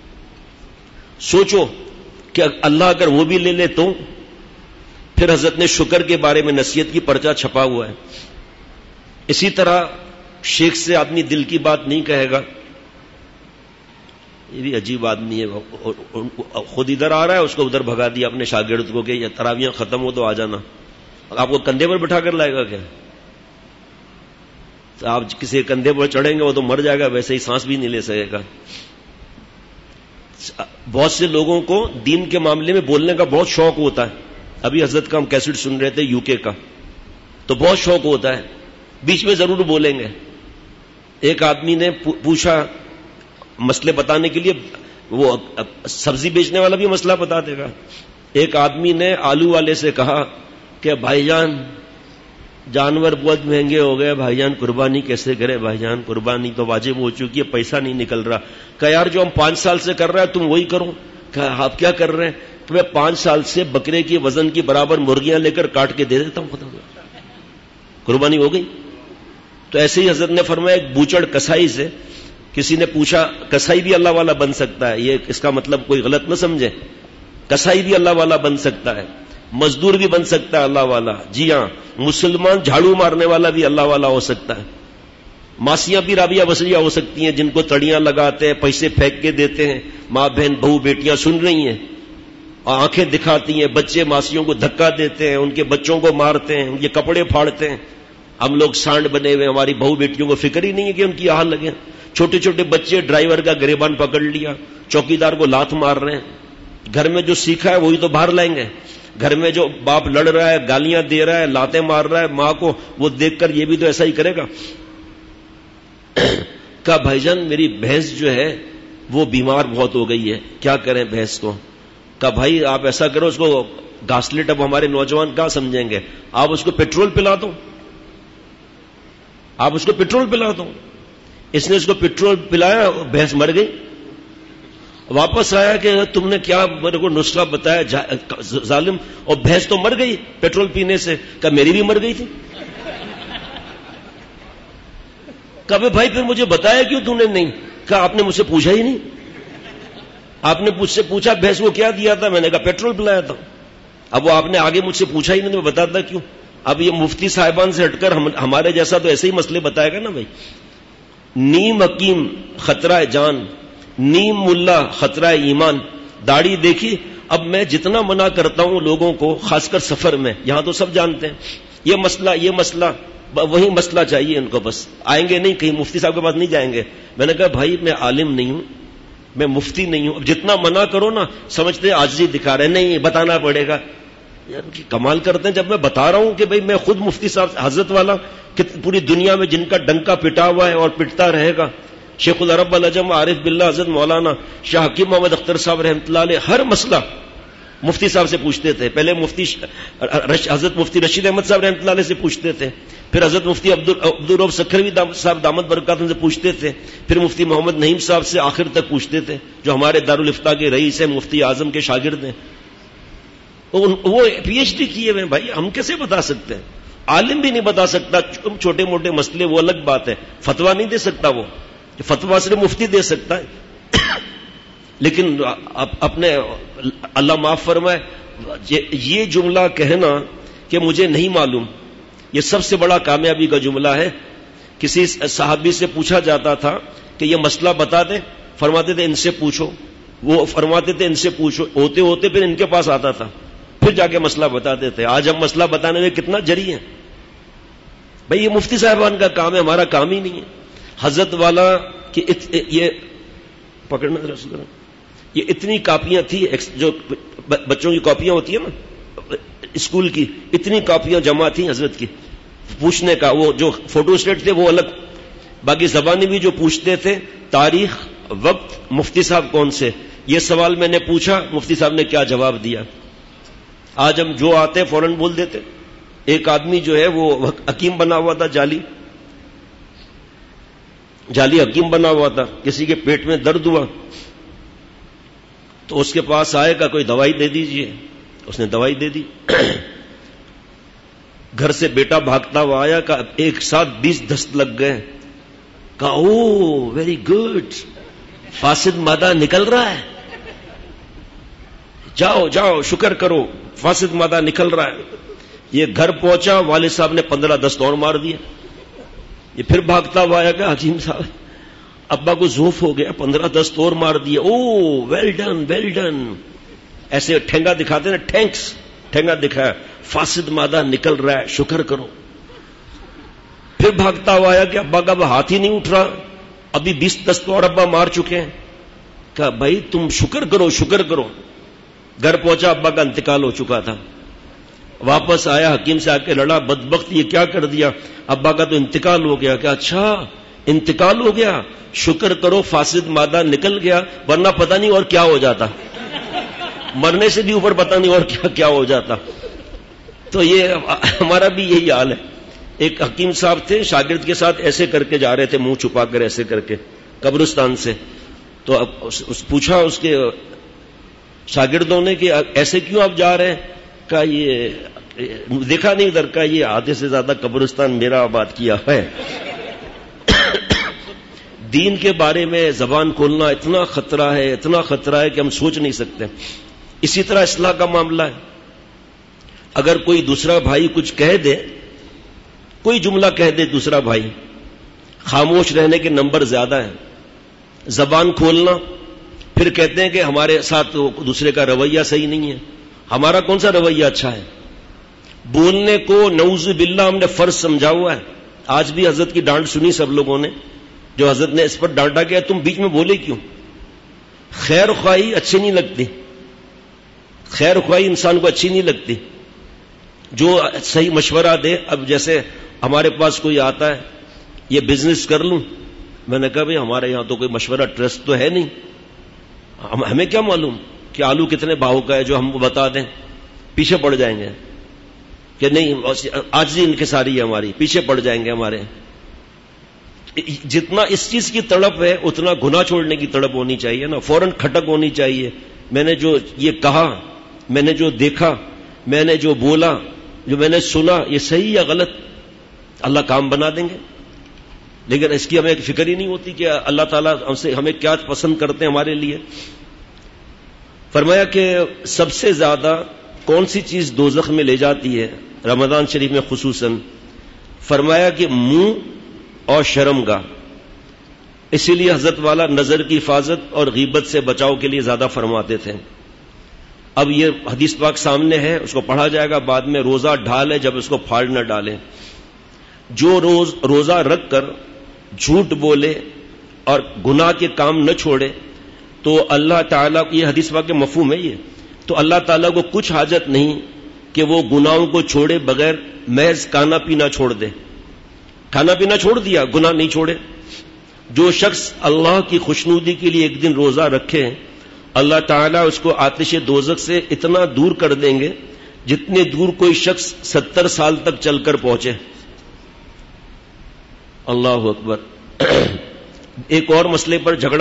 سوچو کہ اللہ اگر وہ بھی لے لے تو؟ پھر حضرت نے شکر کے بارے میں نصیحت کی پرچہ چھپا ہوا ہے۔ اسی طرح شیخ سے آدمی دل کی بات نہیں کہے گا، یہ بھی عجیب آدمی ہے، خود ادھر آ رہا ہے، اس کو ادھر بھگا دیا اپنے شاگرد کو کہ یہ تراویحیں ختم ہو تو آ جانا، آپ کو کندھے پر بٹھا کر لائے گا کیا؟ تو آپ کسی کندھے پر چڑھیں گے وہ تو مر جائے گا، ویسے ہی سانس بھی نہیں لے سکے گا۔ بہت سے لوگوں کو دین کے معاملے میں بولنے کا بہت شوق ہوتا ہے، ابھی حضرت کا ہم کیسٹ سن رہے تھے UK کا، تو بہت شوق ہوتا ہے، بیچ میں ضرور بولیں گے۔ ایک آدمی نے پوچھا مسئلے بتانے کے لیے، وہ سبزی بیچنے والا بھی مسئلہ بتا دے گا۔ ایک آدمی نے آلو والے سے کہا کہ بھائی جان جانور بہت مہنگے ہو گئے، بھائی جان قربانی کیسے کرے، بھائی جان قربانی تو واجب ہو چکی ہے، پیسہ نہیں نکل رہا۔ کہ یار جو ہم 5 سال سے کر رہے ہیں تم وہی کرو، کہا آپ کیا کر رہے ہیں؟ کہ میں 5 سال سے بکرے کی وزن کی برابر مرغیاں لے کر کاٹ کے دے دیتا ہوں، خدا قربانی ہو گئی. تو ایسے ہی حضرت نے فرمایا ایک بوچڑ کسائی سے کسی نے پوچھا، کسائی بھی اللہ والا بن سکتا ہے؟ یہ اس کا مطلب کوئی غلط نہ سمجھے، کسائی بھی اللہ والا بن سکتا ہے، مزدور بھی بن سکتا ہے اللہ والا. جی ہاں، مسلمان جھاڑو مارنے والا بھی اللہ والا ہو سکتا ہے. ماسیاں بھی رابعہ بصریہ ہو سکتی ہیں جن کو تڑیاں لگاتے ہیں، پیسے پھینک کے دیتے ہیں. ماں بہن بہو بیٹیاں سن رہی ہیں اور آنکھیں دکھاتی ہیں، بچے ماسیوں کو دھکا دیتے ہیں، ان کے بچوں کو مارتے ہیں، ان کے کپڑے پھاڑتے ہیں. ہم لوگ سانڈ بنے ہوئے، ہماری بہو بیٹیوں کو فکر ہی نہیں ہے کہ ان کی آہ لگے. چھوٹے چھوٹے بچے ڈرائیور کا گریبان پکڑ لیا، چوکیدار کو لات مار رہے ہیں. گھر میں جو سیکھا ہے وہی تو باہر لائیں گے. گھر میں جو باپ لڑ رہا ہے، گالیاں دے رہا ہے، لاتیں مار رہا ہے ماں کو، وہ دیکھ کر یہ بھی تو ایسا ہی کرے گا. کہا بھائی جان میری بھینس جو ہے وہ بیمار بہت ہو گئی ہے، کیا کریں بھینس کو؟ کہا بھائی آپ ایسا کرو، اس کو گاسلیٹ، اب ہمارے نوجوان کہاں سمجھیں گے، آپ اس کو پیٹرول پلا دو، آپ اس کو پیٹرول پلا دو. اس نے اس کو پیٹرول پلایا، بھینس مر گئی. واپس آیا کہ تم نے کیا میرے کو نسخہ بتایا ظالم، اور بھینس تو مر گئی پیٹرول پینے سے. کہا میری بھی مر گئی تھی. کہا بھائی پھر مجھے بتایا کیوں تو نے نہیں؟ کہا آپ نے مجھ سے پوچھا ہی نہیں. آپ نے مجھ سے پوچھا بھینس کو کیا دیا تھا، میں نے کہا پیٹرول پلایا تھا. اب وہ آپ نے آگے مجھ سے پوچھا ہی نہیں تو میں بتاتا کیوں؟ اب یہ مفتی صاحبان سے ہٹ کر ہمارے جیسا تو ایسے ہی مسئلے بتائے گا نا بھائی. نیم حکیم خطرہ جان، نیم ملا خطرہ ایمان. داڑھی دیکھی. اب میں جتنا منع کرتا ہوں لوگوں کو، خاص کر سفر میں، یہاں تو سب جانتے ہیں یہ مسئلہ وہی مسئلہ چاہیے ان کو، بس آئیں گے نہیں، کہیں مفتی صاحب کے پاس نہیں جائیں گے. میں نے کہا بھائی میں عالم نہیں ہوں، میں مفتی نہیں ہوں. اب جتنا منع کرو نا سمجھتے عاجزی دکھا رہے، نہیں بتانا پڑے گا. یار کمال کرتے ہیں. جب میں بتا رہا ہوں کہ بھائی میں خود مفتی صاحب حضرت والا کہ پوری دنیا میں جن کا ڈنکا پٹا ہوا ہے اور پٹتا رہے گا، شیخ العرب العجم عارف باللہ حضرت مولانا شاہ حکیم محمد اختر صاحب رحمۃ اللہ علیہ ہر مسئلہ مفتی صاحب سے پوچھتے تھے. پہلے حضرت مفتی رشید احمد صاحب رحمۃ اللہ علیہ سے پوچھتے تھے، پھر حضرت مفتی عبدالرؤف سکھروی صاحب دامت برکاتہ سے پوچھتے تھے، پھر مفتی محمد نعیم صاحب سے آخر تک پوچھتے تھے جو ہمارے دارالافتاء کے رئیس ہیں، مفتی اعظم کے شاگرد ہیں. وہ پی ایچ ڈی کیے ہوئے. بھائی ہم کیسے بتا سکتے ہیں؟ عالم بھی نہیں بتا سکتا. چھوٹے موٹے مسئلے وہ الگ بات ہے، فتویٰ نہیں دے سکتا. وہ فتویٰ صرف مفتی دے سکتا ہے. لیکن اپنے اللہ معاف فرمائے یہ جملہ کہنا کہ مجھے نہیں معلوم، یہ سب سے بڑا کامیابی کا جملہ ہے. کسی صحابی سے پوچھا جاتا تھا کہ یہ مسئلہ بتا دیں، فرماتے تھے ان سے پوچھو. وہ فرماتے تھے ان سے پوچھو، ہوتے ہوتے پھر ان کے پاس آتا تھا، پھر جا کے مسئلہ بتاتے تھے. آج ہم مسئلہ بتانے میں کتنا جری ہیں. بھئی یہ مفتی صاحبان کا کام ہے، ہمارا کام ہی نہیں ہے. حضرت والا کہ یہ پکڑنا ذرا، یہ اتنی کاپیاں تھی جو بچوں کی کاپیاں ہوتی ہیں نا اسکول کی، اتنی کاپیاں جمع تھیں حضرت کی پوچھنے کا. وہ جو فوٹو اسٹیٹ تھے وہ الگ، باقی زبانی بھی جو پوچھتے تھے، تاریخ، وقت، مفتی صاحب کون سے. یہ سوال میں نے پوچھا، مفتی صاحب نے کیا جواب دیا. آج ہم جو آتے فوراً بول دیتے. ایک آدمی جو ہے وہ حکیم بنا ہوا تھا، جعلی حکیم بنا ہوا تھا. کسی کے پیٹ میں درد ہوا تو اس کے پاس آئے گا کوئی دوائی دے دیجئے. اس نے دوائی دے دی. گھر سے بیٹا بھاگتا ہوا آیا، کہ ایک ساتھ 20 دست لگ گئے. کہا او ویری گڈ، فاسد مادہ نکل رہا ہے، جاؤ جاؤ شکر کرو، فاسد مادہ نکل رہا ہے. یہ گھر پہنچا، والد صاحب نے 15 دست اور مار دیا. یہ پھر بھاگتا ہوا آیا کہ حکیم صاحب ابا کو ذوف ہو گیا، 15 دست اور مار دیا. Oh well done well done, ایسے ٹھینگا دکھاتے نا، ٹھینکس، ٹھینگا دکھایا، فاسد مادہ نکل رہا ہے، شکر کرو. پھر بھاگتا ہوا آیا کہ ابا کا وہ ہاتھ ہی نہیں اٹھ رہا، ابھی 20 دست اور ابا مار چکے ہیں. کہا بھائی تم شکر کرو شکر کرو. گھر پہنچا، ابا کا انتقال ہو چکا تھا. واپس آیا، حکیم سے آ کے لڑا، بدبخت یہ کیا کر دیا، ابا کا تو انتقال ہو گیا. کہ اچھا انتقال ہو گیا، شکر کرو فاسد مادہ نکل گیا، ورنہ پتہ نہیں اور کیا ہو جاتا، مرنے سے بھی اوپر پتہ نہیں اور کیا کیا ہو جاتا. تو یہ ہمارا بھی یہی حال ہے. ایک حکیم صاحب تھے، شاگرد کے ساتھ ایسے کر کے جا رہے تھے، منہ چھپا کر ایسے کر کے قبرستان سے. تو اب پوچھا اس کے شاگردوں نے کہ ایسے کیوں آپ جا رہے ہیں؟ کہا یہ دیکھا نہیں ادھر کا، یہ آدھے سے زیادہ قبرستان میرا آباد کیا ہے۔ دین کے بارے میں زبان کھولنا اتنا خطرہ ہے، اتنا خطرہ ہے کہ ہم سوچ نہیں سکتے۔ اسی طرح اصلاح کا معاملہ ہے، اگر کوئی دوسرا بھائی کچھ کہہ دے، کوئی جملہ کہہ دے دوسرا بھائی، خاموش رہنے کے نمبر زیادہ ہیں۔ زبان کھولنا، پھر کہتے ہیں کہ ہمارے ساتھ دوسرے کا رویہ صحیح نہیں ہے۔ ہمارا کون سا رویہ اچھا ہے؟ بولنے کو نعوذ باللہ ہم نے فرض سمجھا ہوا ہے۔ آج بھی حضرت کی ڈانٹ سنی سب لوگوں نے، جو حضرت نے اس پر ڈانٹا کہ تم بیچ میں بولے کیوں؟ خیر خواہی اچھی نہیں لگتی، خیر خواہی انسان کو اچھی نہیں لگتی۔ جو صحیح مشورہ دے، اب جیسے ہمارے پاس کوئی آتا ہے یہ بزنس کر لوں، میں نے کہا بھائی ہمارے یہاں تو کوئی مشورہ ٹرسٹ تو ہے نہیں، ہمیں کیا معلوم کہ آلو کتنے بھاؤ کا ہے، جو ہم کو بتا دیں پیچھے پڑ جائیں گے کہ نہیں، عاجزی انکساری ہے ہماری، پیچھے پڑ جائیں گے ہمارے۔ جتنا اس چیز کی تڑپ ہے اتنا گناہ چھوڑنے کی تڑپ ہونی چاہیے نا، فوراً کھٹک ہونی چاہیے۔ میں نے جو یہ کہا، میں نے جو دیکھا، میں نے جو بولا، جو میں نے سنا، یہ صحیح یا غلط؟ اللہ کام بنا دیں گے، لیکن اس کی ہمیں فکر ہی نہیں ہوتی کہ اللہ تعالیٰ ہمیں کیا پسند کرتے ہیں ہمارے لیے۔ فرمایا کہ سب سے زیادہ کون سی چیز دوزخ میں لے جاتی ہے رمضان شریف میں خصوصاً؟ فرمایا کہ منہ اور شرمگاہ۔ اسی لیے حضرت والا نظر کی حفاظت اور غیبت سے بچاؤ کے لیے زیادہ فرماتے تھے۔ اب یہ حدیث پاک سامنے ہے، اس کو پڑھا جائے گا بعد میں۔ روزہ ڈھال ہے جب اس کو پھاڑ نہ ڈالیں۔ جو روزہ رکھ کر جھوٹ بولے اور گناہ کے کام نہ چھوڑے تو اللہ تعالیٰ، یہ حدیث پاک کے مفہوم ہے یہ، تو اللہ تعالیٰ کو کچھ حاجت نہیں کہ وہ گناہوں کو چھوڑے بغیر محض کھانا پینا چھوڑ دے۔ کھانا پینا چھوڑ دیا، گناہ نہیں چھوڑے۔ جو شخص اللہ کی خوشنودی کے لیے ایک دن روزہ رکھے، اللہ تعالیٰ اس کو آتش دوزخ سے اتنا دور کر دیں گے جتنے دور کوئی شخص 70 سال تک چل کر پہنچے۔ اللہ اکبر۔ ایک اور مسئلے پر جھگڑا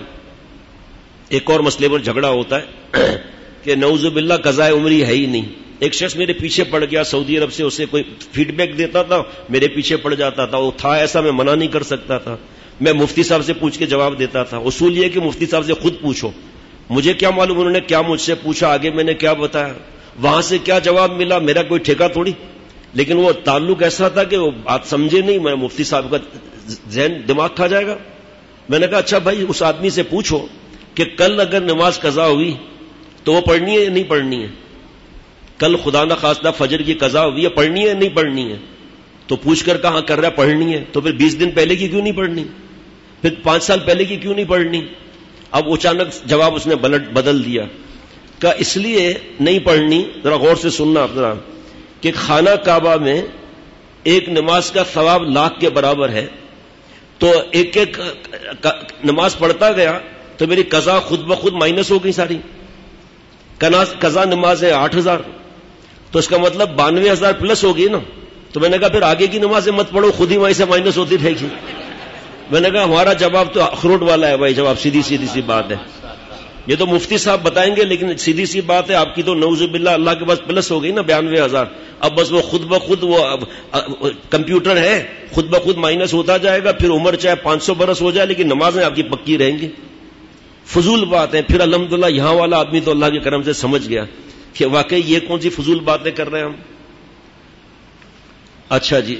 ہوتا ہے کہ نعوذ باللہ قضاء عمری ہے ہی نہیں۔ ایک شخص میرے پیچھے پڑ گیا سعودی عرب سے، اسے کوئی فیڈ بیک دیتا تھا، میرے پیچھے پڑ جاتا تھا، وہ تھا ایسا میں منع نہیں کر سکتا تھا، میں مفتی صاحب سے پوچھ کے جواب دیتا تھا۔ اصول یہ کہ مفتی صاحب سے خود پوچھو، مجھے کیا معلوم انہوں نے کیا مجھ سے پوچھا، آگے میں نے کیا بتایا، وہاں سے کیا جواب ملا، میرا کوئی ٹھیکہ تھوڑی۔ لیکن وہ تعلق ایسا تھا کہ وہ بات سمجھے نہیں، میں مفتی صاحب کا ذہن دماغ کھا جائے گا۔ میں نے کہا اچھا بھائی اس آدمی سے پوچھو کہ کل اگر نماز قضا ہوئی تو وہ پڑھنی ہے یا نہیں پڑھنی ہے؟ کل خدا نہ خواستہ فجر کی قضا ہوئی ہے، پڑھنی ہے یا نہیں پڑھنی ہے؟ تو پوچھ کر کہاں کر رہا ہے پڑھنی ہے، تو پھر 20 دن پہلے کی کیوں نہیں پڑھنی؟ پھر 5 سال پہلے کی کیوں نہیں پڑھنی؟ اب اچانک جواب اس نے بدل دیا کہ اس لیے نہیں پڑھنی، ذرا غور سے سننا ذرا، کہ خانہ کعبہ میں ایک نماز کا ثواب 1,00,000 کے برابر ہے، تو ایک ایک نماز پڑھتا گیا تو میری قضا خود بخود مائنس ہو گئی ساری۔ قضا نماز ہے 8,000، تو اس کا مطلب 92,000 پلس ہوگی نا۔ تو میں نے کہا پھر آگے کی نمازیں مت پڑھو، خود ہی وہیں سے مائنس ہوتی رہے گی۔ میں نے کہا ہمارا جواب تو اخروٹ والا ہے بھائی، جواب سیدھی سی بات ہے، یہ تو مفتی صاحب بتائیں گے، لیکن سیدھی سی بات ہے، آپ کی تو نعوذ باللہ اللہ کے پاس پلس ہو گئی نا 92,000۔ اب بس وہ خود بخود وہ کمپیوٹر ہے، خود بخود مائنس ہوتا جائے گا، پھر عمر چاہے 500 برس ہو جائے لیکن نمازیں آپ کی پکی رہیں گی۔ فضول بات ہے۔ پھر الحمدللہ یہاں والا آدمی تو اللہ کے کرم سے سمجھ گیا کہ واقعی یہ کون سی فضول باتیں کر رہے ہیں ہم۔ اچھا جی،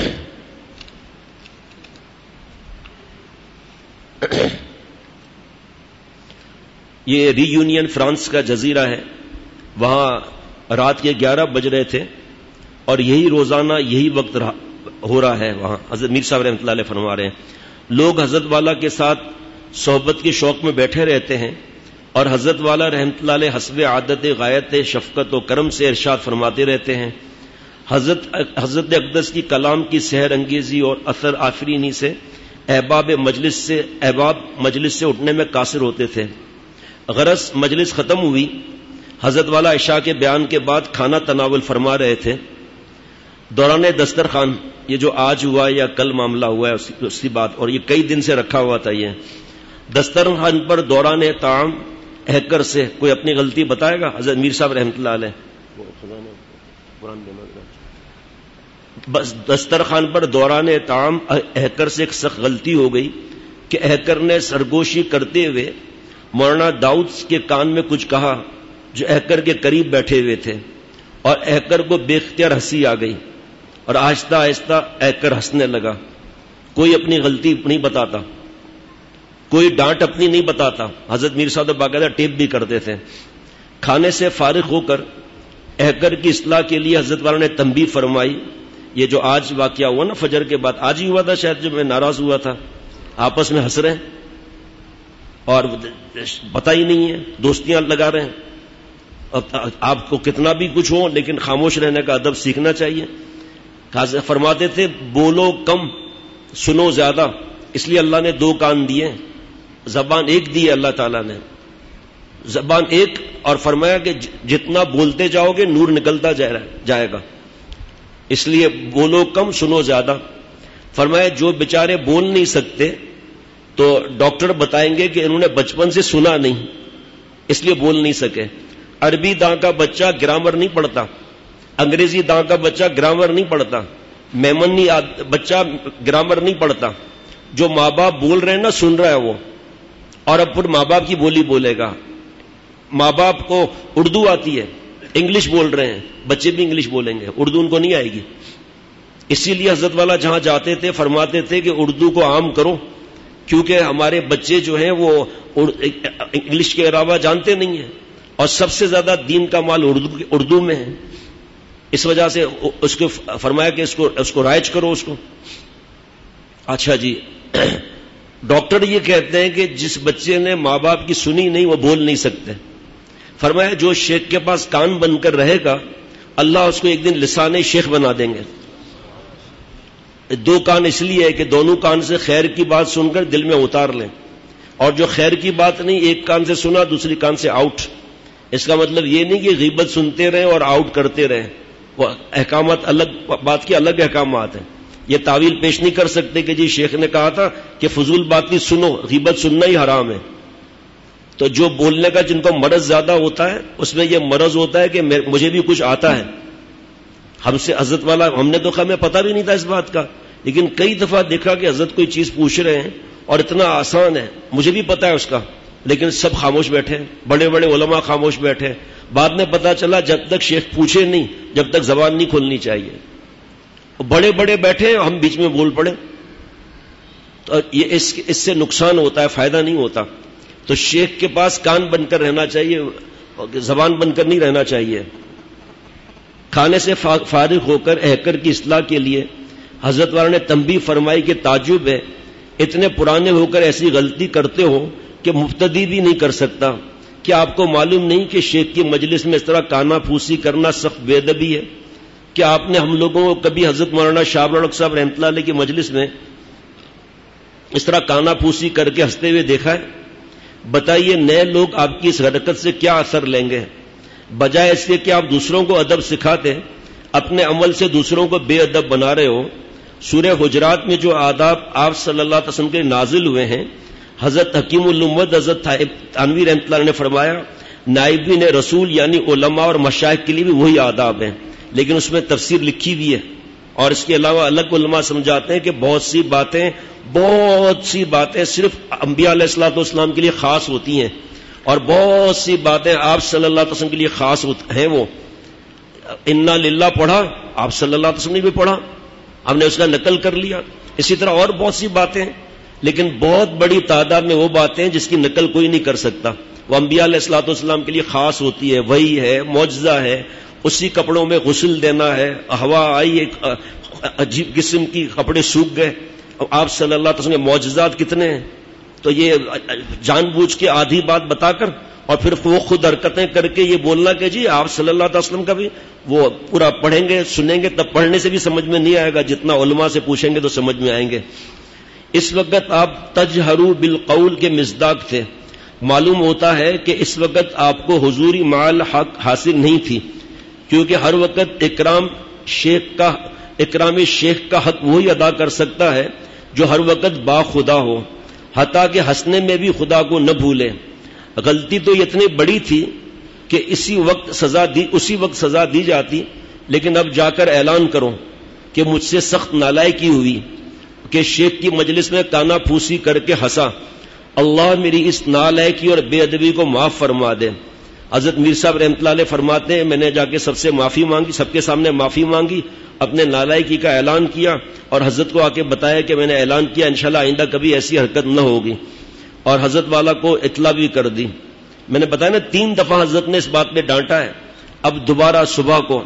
یہ ری یونین فرانس کا جزیرہ ہے، وہاں رات کے 11 بج رہے تھے اور یہی روزانہ یہی وقت ہو رہا ہے وہاں۔ حضرت میر صاحب رحمۃ اللہ علیہ فرما رہے ہیں لوگ حضرت والا کے ساتھ صحبت کے شوق میں بیٹھے رہتے ہیں اور حضرت والا رحمۃ اللہ علیہ حسب عادت غایت شفقت و کرم سے ارشاد فرماتے رہتے ہیں۔ حضرت اقدس کی کلام کی سحر انگیزی اور اثر آفرینی سے احباب مجلس سے اٹھنے میں قاصر ہوتے تھے۔ غرض مجلس ختم ہوئی، حضرت والا عشاء کے بیان کے بعد کھانا تناول فرما رہے تھے۔ دوران دسترخوان، یہ جو آج ہوا یا کل معاملہ ہوا ہے اسی بات، اور یہ کئی دن سے رکھا ہوا تھا۔ یہ دسترخوان پر دوران طعام ہیکر سے کوئی اپنی غلطی بتائے گا؟ حضرت میر صاحب رحمۃ اللہ علیہ، بس دسترخوان پر دوران طعام ہیکر سے ایک سخت غلطی ہو گئی کہ ہیکر نے سرگوشی کرتے ہوئے مولانا داؤد کے کان میں کچھ کہا جو ہیکر کے قریب بیٹھے ہوئے تھے، اور ہیکر کو بے اختیار ہنسی آ گئی اور آہستہ آہستہ ہیکر ہنسنے لگا۔ کوئی اپنی غلطی نہیں بتاتا، کوئی ڈانٹ اپنی نہیں بتاتا۔ حضرت میر صاحب باقاعدہ ٹیپ بھی کرتے تھے۔ کھانے سے فارغ ہو کر ہیکر کی اصلاح کے لیے حضرت والا نے تنبیہ فرمائی۔ یہ جو آج واقعہ ہوا نا فجر کے بعد، آج ہی ہوا تھا شاید، جب میں ناراض ہوا تھا، آپس میں ہنس رہے ہیں اور پتہ ہی نہیں ہے، دوستیاں لگا رہے ہیں۔ آپ کو کتنا بھی کچھ ہو لیکن خاموش رہنے کا ادب سیکھنا چاہیے۔ فرماتے تھے بولو کم سنو زیادہ، اس لیے اللہ نے دو کان دیے، زبان ایک دی ہے اللہ تعالیٰ نے، زبان ایک، اور فرمایا کہ جتنا بولتے جاؤ گے نور نکلتا جائے گا، اس لیے بولو کم سنو زیادہ۔ فرمایا جو بیچارے بول نہیں سکتے تو ڈاکٹر بتائیں گے کہ انہوں نے بچپن سے سنا نہیں اس لیے بول نہیں سکے۔ عربی داں کا بچہ گرامر نہیں پڑھتا، انگریزی داں کا بچہ گرامر نہیں پڑھتا، میمنی بچہ گرامر نہیں پڑھتا۔ جو ماں باپ بول رہے ہیں نا سن رہا ہے وہ، اور اب پھر ماں باپ کی بولی بولے گا۔ ماں باپ کو اردو آتی ہے، انگلش بول رہے ہیں، بچے بھی انگلش بولیں گے، اردو ان کو نہیں آئے گی۔ اسی لیے حضرت والا جہاں جاتے تھے فرماتے تھے کہ اردو کو عام کرو، کیونکہ ہمارے بچے جو ہیں وہ انگلش کے علاوہ جانتے نہیں ہیں، اور سب سے زیادہ دین کا مال اردو میں ہے۔ اس وجہ سے اس کو فرمایا کہ اس کو رائج کرو اس کو۔ اچھا جی، ڈاکٹر یہ کہتے ہیں کہ جس بچے نے ماں باپ کی سنی نہیں وہ بول نہیں سکتے۔ فرمایا جو شیخ کے پاس کان بن کر رہے گا اللہ اس کو ایک دن لسان شیخ بنا دیں گے۔ دو کان اس لیے ہے کہ دونوں کان سے خیر کی بات سن کر دل میں اتار لیں، اور جو خیر کی بات نہیں ایک کان سے سنا دوسری کان سے آؤٹ۔ اس کا مطلب یہ نہیں کہ غیبت سنتے رہیں اور آؤٹ کرتے رہیں، وہ احکامات الگ بات کی الگ احکامات ہیں۔ یہ تعویل پیش نہیں کر سکتے کہ جی شیخ نے کہا تھا کہ فضول بات نہیں سنو، غیبت سننا ہی حرام ہے۔ تو جو بولنے کا جن کو مرض زیادہ ہوتا ہے اس میں یہ مرض ہوتا ہے کہ مجھے بھی کچھ آتا ہے۔ ہم سے حضرت والا ہم نے تو ہمیں پتہ بھی نہیں تھا اس بات کا، لیکن کئی دفعہ دیکھا کہ حضرت کوئی چیز پوچھ رہے ہیں اور اتنا آسان ہے، مجھے بھی پتہ ہے اس کا، لیکن سب خاموش بیٹھے، بڑے بڑے علماء خاموش بیٹھے۔ بعد میں پتہ چلا جب تک شیخ پوچھے نہیں جب تک زبان نہیں کھولنی چاہیے، بڑے بڑے بیٹھے ہم بیچ میں بول پڑے، تو یہ اس سے نقصان ہوتا ہے، فائدہ نہیں ہوتا۔ تو شیخ کے پاس کان بن کر رہنا چاہیے، زبان بن کر نہیں رہنا چاہیے۔ کھانے سے فارغ ہو کر ہیکر کی اصلاح کے لیے حضرت والا نے تنبیہ فرمائی کہ تعجب ہے اتنے پرانے ہو کر ایسی غلطی کرتے ہو کہ مبتدی بھی نہیں کر سکتا۔ کیا آپ کو معلوم نہیں کہ شیخ کی مجلس میں اس طرح کانا پھوسی کرنا سخت بے ادبی ہے؟ کیا آپ نے ہم لوگوں کو کبھی حضرت مولانا شاہ الحق صاحب رحمۃ اللہ علیہ کی مجلس میں اس طرح کانا پھوسی کر کے ہنستے ہوئے دیکھا ہے؟ بتائیے نئے لوگ آپ کی اس حرکت سے کیا اثر لیں گے؟ بجائے اس کے کہ آپ دوسروں کو ادب سکھاتے اپنے عمل سے دوسروں کو بے ادب بنا رہے ہو۔ سورہ حجرات میں جو آداب آپ صلی اللہ علیہ وسلم کے نازل ہوئے ہیں، حضرت حکیم الامت حضرت تھانوی رحمۃ اللہ نے فرمایا نائبین رسول یعنی علماء اور مشائخ کے لیے بھی وہی آداب ہیں، لیکن اس میں تفسیر لکھی ہوئی ہے، اور اس کے علاوہ الگ علماء سمجھاتے ہیں کہ بہت سی باتیں صرف انبیاء علیہ الصلوۃ والسلام کے لیے خاص ہوتی ہیں، اور بہت سی باتیں آپ صلی اللہ علیہ وسلم کے لیے خاص ہیں۔ وہ انا للہ پڑھا، آپ صلی اللہ علیہ وسلم نے بھی پڑھا، ہم نے اس کا نقل کر لیا۔ اسی طرح اور بہت سی باتیں، لیکن بہت بڑی تعداد میں وہ باتیں ہیں جس کی نقل کوئی نہیں کر سکتا، وہ انبیاء علیہ الصلوۃ والسلام کے لیے خاص ہوتی ہے، وہی ہے، معجزہ ہے، اسی کپڑوں میں غسل دینا ہے، ہوا آئی ایک عجیب قسم کی کپڑے سوکھ گئے، آپ صلی اللہ علیہ وسلم کے معجزات کتنے ہیں۔ تو یہ جان بوجھ کے آدھی بات بتا کر اور پھر وہ خود حرکتیں کر کے یہ بولنا کہ جی آپ صلی اللہ علیہ وسلم کا بھی وہ پورا پڑھیں گے سنیں گے، تب پڑھنے سے بھی سمجھ میں نہیں آئے گا، جتنا علماء سے پوچھیں گے تو سمجھ میں آئیں گے۔ اس وقت آپ تجہروا بالقول کے مصداق تھے، معلوم ہوتا ہے کہ اس وقت آپ کو حضوری مال حق حاصل نہیں تھی، کیونکہ ہر وقت اکرام شیخ کا حق وہی ادا کر سکتا ہے جو ہر وقت با خدا ہو، حتیٰ کہ ہنسنے میں بھی خدا کو نہ بھولے۔ غلطی تو اتنی بڑی تھی کہ اسی وقت سزا دی جاتی، لیکن اب جا کر اعلان کرو کہ مجھ سے سخت نالائکی ہوئی کہ شیخ کی مجلس میں کانا پھوسی کر کے ہنسا، اللہ میری اس نالائکی اور بے ادبی کو معاف فرما دے۔ حضرت میر صاحب رحمۃ اللہ علیہ فرماتے ہیں میں نے جا کے سب سے معافی مانگی، سب کے سامنے معافی مانگی، اپنے نالائکی کا اعلان کیا اور حضرت کو آ کے بتایا کہ میں نے اعلان کیا، انشاءاللہ آئندہ کبھی ایسی حرکت نہ ہوگی، اور حضرت والا کو اطلاع بھی کر دی۔ میں نے بتایا نا 3 دفعہ حضرت نے اس بات میں ڈانٹا ہے۔ اب دوبارہ صبح کو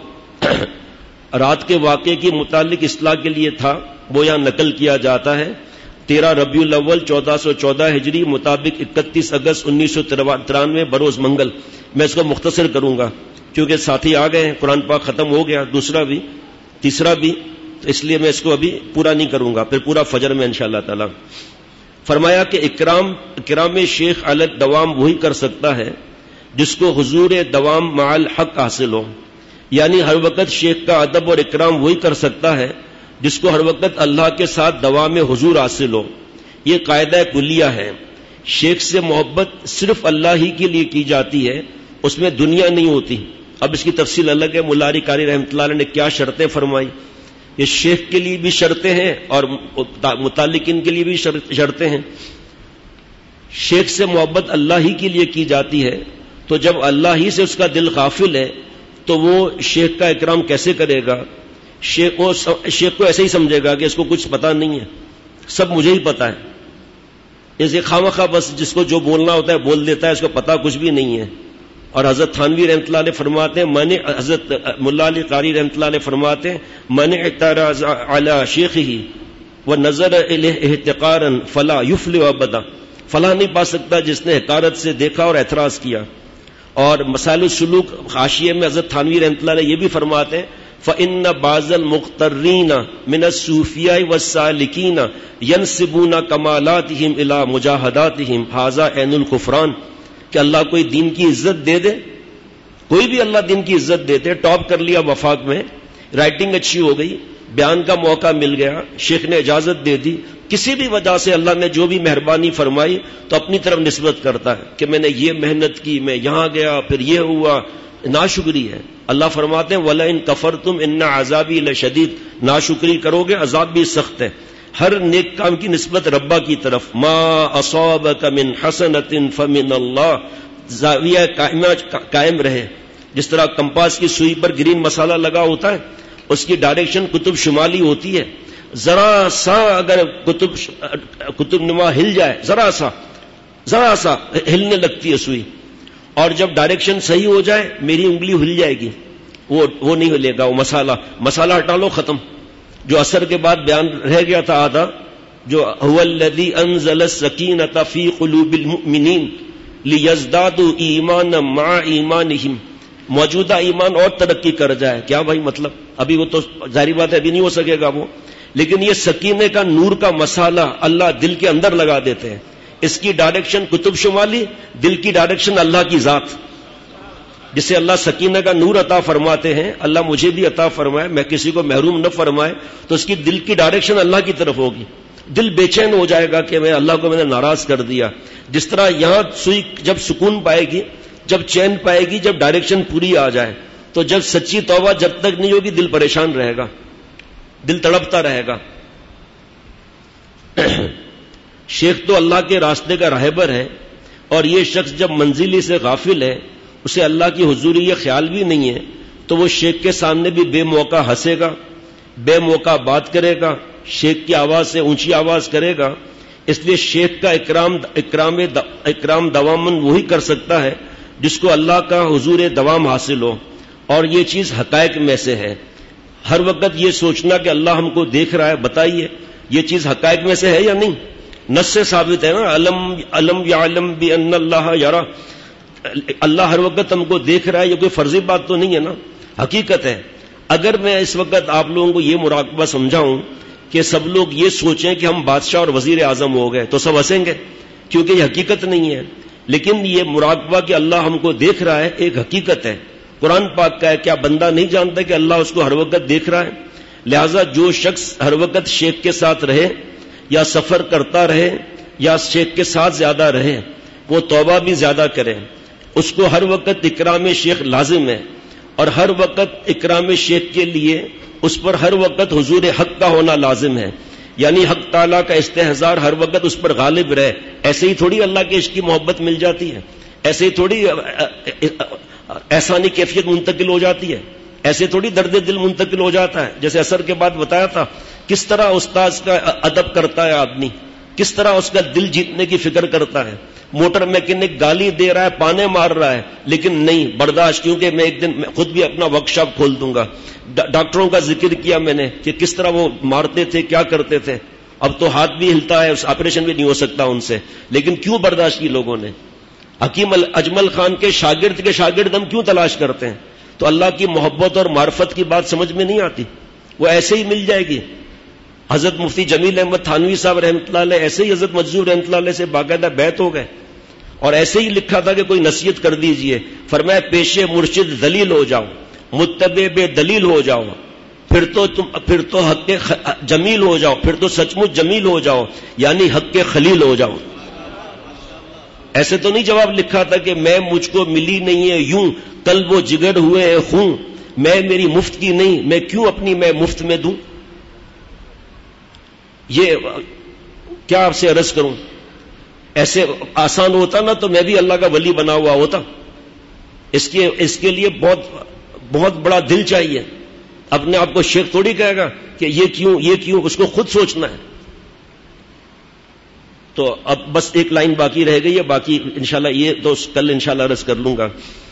رات کے واقعے کی متعلق اصلاح کے لیے تھا، وہ یہاں نقل کیا جاتا ہے 13 ربیع الاول 1414 ہجری مطابق 31 اگست 1993 بروز منگل۔ میں اس کو مختصر کروں گا کیونکہ ساتھی آ گئے ہیں، قرآن پاک ختم ہو گیا، دوسرا بھی تیسرا بھی، تو اس لیے میں اس کو ابھی پورا نہیں کروں گا، پھر پورا فجر میں انشاءاللہ تعالی۔ فرمایا کہ اکرام شیخ علی الدوام وہی کر سکتا ہے جس کو حضور دوام مع الحق حاصل ہو، یعنی ہر وقت شیخ کا ادب اور اکرام وہی کر سکتا ہے جس کو ہر وقت اللہ کے ساتھ دوام حضور حاصل ہو۔ یہ قاعدہ کلیہ ہے۔ شیخ سے محبت صرف اللہ ہی کے لیے کی جاتی ہے، اس میں دنیا نہیں ہوتی۔ اب اس کی تفصیل الگ ہے، ملا علی قاری رحمۃ اللہ علیہ نے کیا شرطیں فرمائی۔ یہ شیخ کے لیے بھی شرطیں ہیں اور متعلقین کے لیے بھی شرطیں ہیں۔ شیخ سے محبت اللہ ہی کے لیے کی جاتی ہے، تو جب اللہ ہی سے اس کا دل غافل ہے تو وہ شیخ کا اکرام کیسے کرے گا؟ شیخ کو ایسے ہی سمجھے گا کہ اس کو کچھ پتا نہیں ہے، سب مجھے ہی پتا ہے، اسے خواہ بس جس کو جو بولنا ہوتا ہے بول دیتا ہے، اس کو پتا کچھ بھی نہیں ہے۔ اور حضرت تھانوی رحمۃ اللہ علیہ فرماتے ہیں حضرت ملا علی قاری رحمۃ اللہ علیہ فرماتے ہیں من اعترض علی شیخہ ونظر الیہ احتقارا فلا یفلح ابدا، فلاح نہیں پا سکتا جس نے حقارت سے دیکھا اور اعتراض کیا۔ اور مسائل السلوک حاشیے میں حضرت تھانوی رحمۃ اللہ علیہ یہ بھی فرماتے ہیں فإن بعض المقترین من الصوفیاء والسالکین ینسبون کمالاتہم الی مجاہداتہم ھذا عین الکفران، کہ اللہ کوئی دین کی عزت دے دے، کوئی بھی اللہ دین کی عزت دیتے، ٹاپ کر لیا وفاق میں، رائٹنگ اچھی ہو گئی، بیان کا موقع مل گیا، شیخ نے اجازت دے دی، کسی بھی وجہ سے اللہ نے جو بھی مہربانی فرمائی تو اپنی طرف نسبت کرتا ہے کہ میں نے یہ محنت کی، میں یہاں گیا، پھر یہ ہوا، ناشکری ہے۔ اللہ فرماتے ہیں وَلَئِن كَفَرْتُمْ إِنَّ عَذَابِي لَشَدِيدٌ، ناشکری کرو گے عذاب بھی سخت ہے۔ ہر نیک کام کی نسبت ربا کی طرف، ما اصابک من حسنۃ فمن اللہ، زاویہ قائم رہے۔ جس طرح کمپاس کی سوئی پر گرین مسالہ لگا ہوتا ہے، اس کی ڈائریکشن قطب شمالی ہوتی ہے، ذرا سا اگر قطب نما ہل جائے، ذرا سا ہلنے لگتی ہے سوئی، اور جب ڈائریکشن صحیح ہو جائے میری انگلی ہل جائے گی، وہ نہیں ہلے گا، وہ مسالہ ہٹا لو، ختم۔ جو اثر کے بعد بیان رہ گیا تھا آدھا، جو هو الذی انزل السکینۃ فی قلوب المؤمنین لیزدادوا ایمانا مع ایمانہم، موجودہ ایمان اور ترقی کر جائے۔ کیا بھائی مطلب؟ ابھی وہ تو ظاہری بات ہے ابھی نہیں ہو سکے گا وہ، لیکن یہ سکینے کا نور کا مسالہ اللہ دل کے اندر لگا دیتے ہیں، اس کی ڈائریکشن قطب شمالی، دل کی ڈائریکشن اللہ کی ذات، جسے اللہ سکینہ کا نور عطا فرماتے ہیں۔ اللہ مجھے بھی عطا فرمائے، میں کسی کو محروم نہ فرمائے، تو اس کی دل کی ڈائریکشن اللہ کی طرف ہوگی۔ دل بے چین ہو جائے گا کہ میں اللہ کو میں نے ناراض کر دیا۔ جس طرح یہاں سوئی جب سکون پائے گی، جب چین پائے گی، جب ڈائریکشن پوری آ جائے، تو جب سچی توبہ جب تک نہیں ہوگی دل پریشان رہے گا، دل تڑپتا رہے گا۔ شیخ تو اللہ کے راستے کا راہبر ہے، اور یہ شخص جب منزلی سے غافل ہے، اسے اللہ کی حضوری یہ خیال بھی نہیں ہے، تو وہ شیخ کے سامنے بھی بے موقع ہنسے گا، بے موقع بات کرے گا، شیخ کی آواز سے اونچی آواز کرے گا۔ اس لیے شیخ کا اکرام دوامن وہی کر سکتا ہے جس کو اللہ کا حضور دوام حاصل ہو، اور یہ چیز حقائق میں سے ہے۔ ہر وقت یہ سوچنا کہ اللہ ہم کو دیکھ رہا ہے، بتائیے یہ چیز حقائق میں سے ہے یا نہیں؟ نص سے ثابت ہے نا، علم یعلم بان اللہ یرا، اللہ ہر وقت ہم کو دیکھ رہا ہے، یہ کوئی فرضی بات تو نہیں ہے نا، حقیقت ہے۔ اگر میں اس وقت آپ لوگوں کو یہ مراقبہ سمجھاؤں کہ سب لوگ یہ سوچیں کہ ہم بادشاہ اور وزیر اعظم ہو گئے تو سب ہنسیں گے، کیونکہ یہ حقیقت نہیں ہے۔ لیکن یہ مراقبہ کہ اللہ ہم کو دیکھ رہا ہے ایک حقیقت ہے، قرآن پاک کا ہے۔ کیا بندہ نہیں جانتا کہ اللہ اس کو ہر وقت دیکھ رہا ہے؟ لہٰذا جو شخص ہر وقت شیخ کے ساتھ رہے، یا سفر کرتا رہے، یا شیخ کے ساتھ زیادہ رہے، وہ توبہ بھی زیادہ کرے، اس کو ہر وقت اکرام شیخ لازم ہے، اور ہر وقت اکرام شیخ کے لیے اس پر ہر وقت حضور حق کا ہونا لازم ہے، یعنی حق تعالیٰ کا استحضار ہر وقت اس پر غالب رہے۔ ایسے ہی تھوڑی اللہ کے عشق کی محبت مل جاتی ہے، ایسے ہی تھوڑی احسانی کیفیت منتقل ہو جاتی ہے، ایسے تھوڑی درد دل منتقل ہو جاتا ہے۔ جیسے عصر کے بعد بتایا تھا کس طرح استاذ کا ادب کرتا ہے آدمی، کس طرح اس کا دل جیتنے کی فکر کرتا ہے۔ موٹر میکینک گالی دے رہا ہے، پانے مار رہا ہے، لیکن نہیں برداشت، کیونکہ میں ایک دن خود بھی اپنا ورک شاپ کھول دوں گا۔ ڈاکٹروں کا ذکر کیا میں نے کہ کس طرح وہ مارتے تھے، کیا کرتے تھے، اب تو ہاتھ بھی ہلتا ہے، آپریشن بھی نہیں ہو سکتا ان سے، لیکن کیوں برداشت کی لوگوں نے؟ حکیم اجمل خان کے شاگرد ہم کیوں تلاش کرتے ہیں؟ تو اللہ کی محبت اور معرفت کی بات سمجھ میں نہیں آتی، وہ ایسے ہی مل جائے گی۔ حضرت مفتی جمیل احمد تھانوی صاحب رحمۃ اللہ علیہ ایسے ہی حضرت مجذوب رحمۃ اللہ علیہ سے باقاعدہ بیعت ہو گئے، اور ایسے ہی لکھا تھا کہ کوئی نصیحت کر دیجئے، فرمایا پیش مرشد ذلیل ہو جاؤ، متبع بے دلیل ہو جاؤ، پھر تو حق کے جمیل ہو جاؤ، پھر تو سچ مچ جمیل ہو جاؤ، یعنی حق کے خلیل ہو جاؤ۔ ایسے تو نہیں جواب لکھا تھا کہ میں مجھ کو ملی نہیں ہے یوں، قلب و جگر ہوئے ہے خون، میں میری مفت کی نہیں، میں کیوں اپنی میں مفت میں دوں؟ یہ کیا آپ سے عرض کروں، ایسے آسان ہوتا نا تو میں بھی اللہ کا ولی بنا ہوا ہوتا۔ اس کے لیے بہت بڑا دل چاہیے، اپنے آپ کو شیخ تھوڑی کہے گا کہ یہ کیوں، اس کو خود سوچنا ہے۔ تو اب بس ایک لائن باقی رہ گئی ہے، باقی انشاءاللہ یہ تو کل انشاءاللہ عرض کر لوں گا۔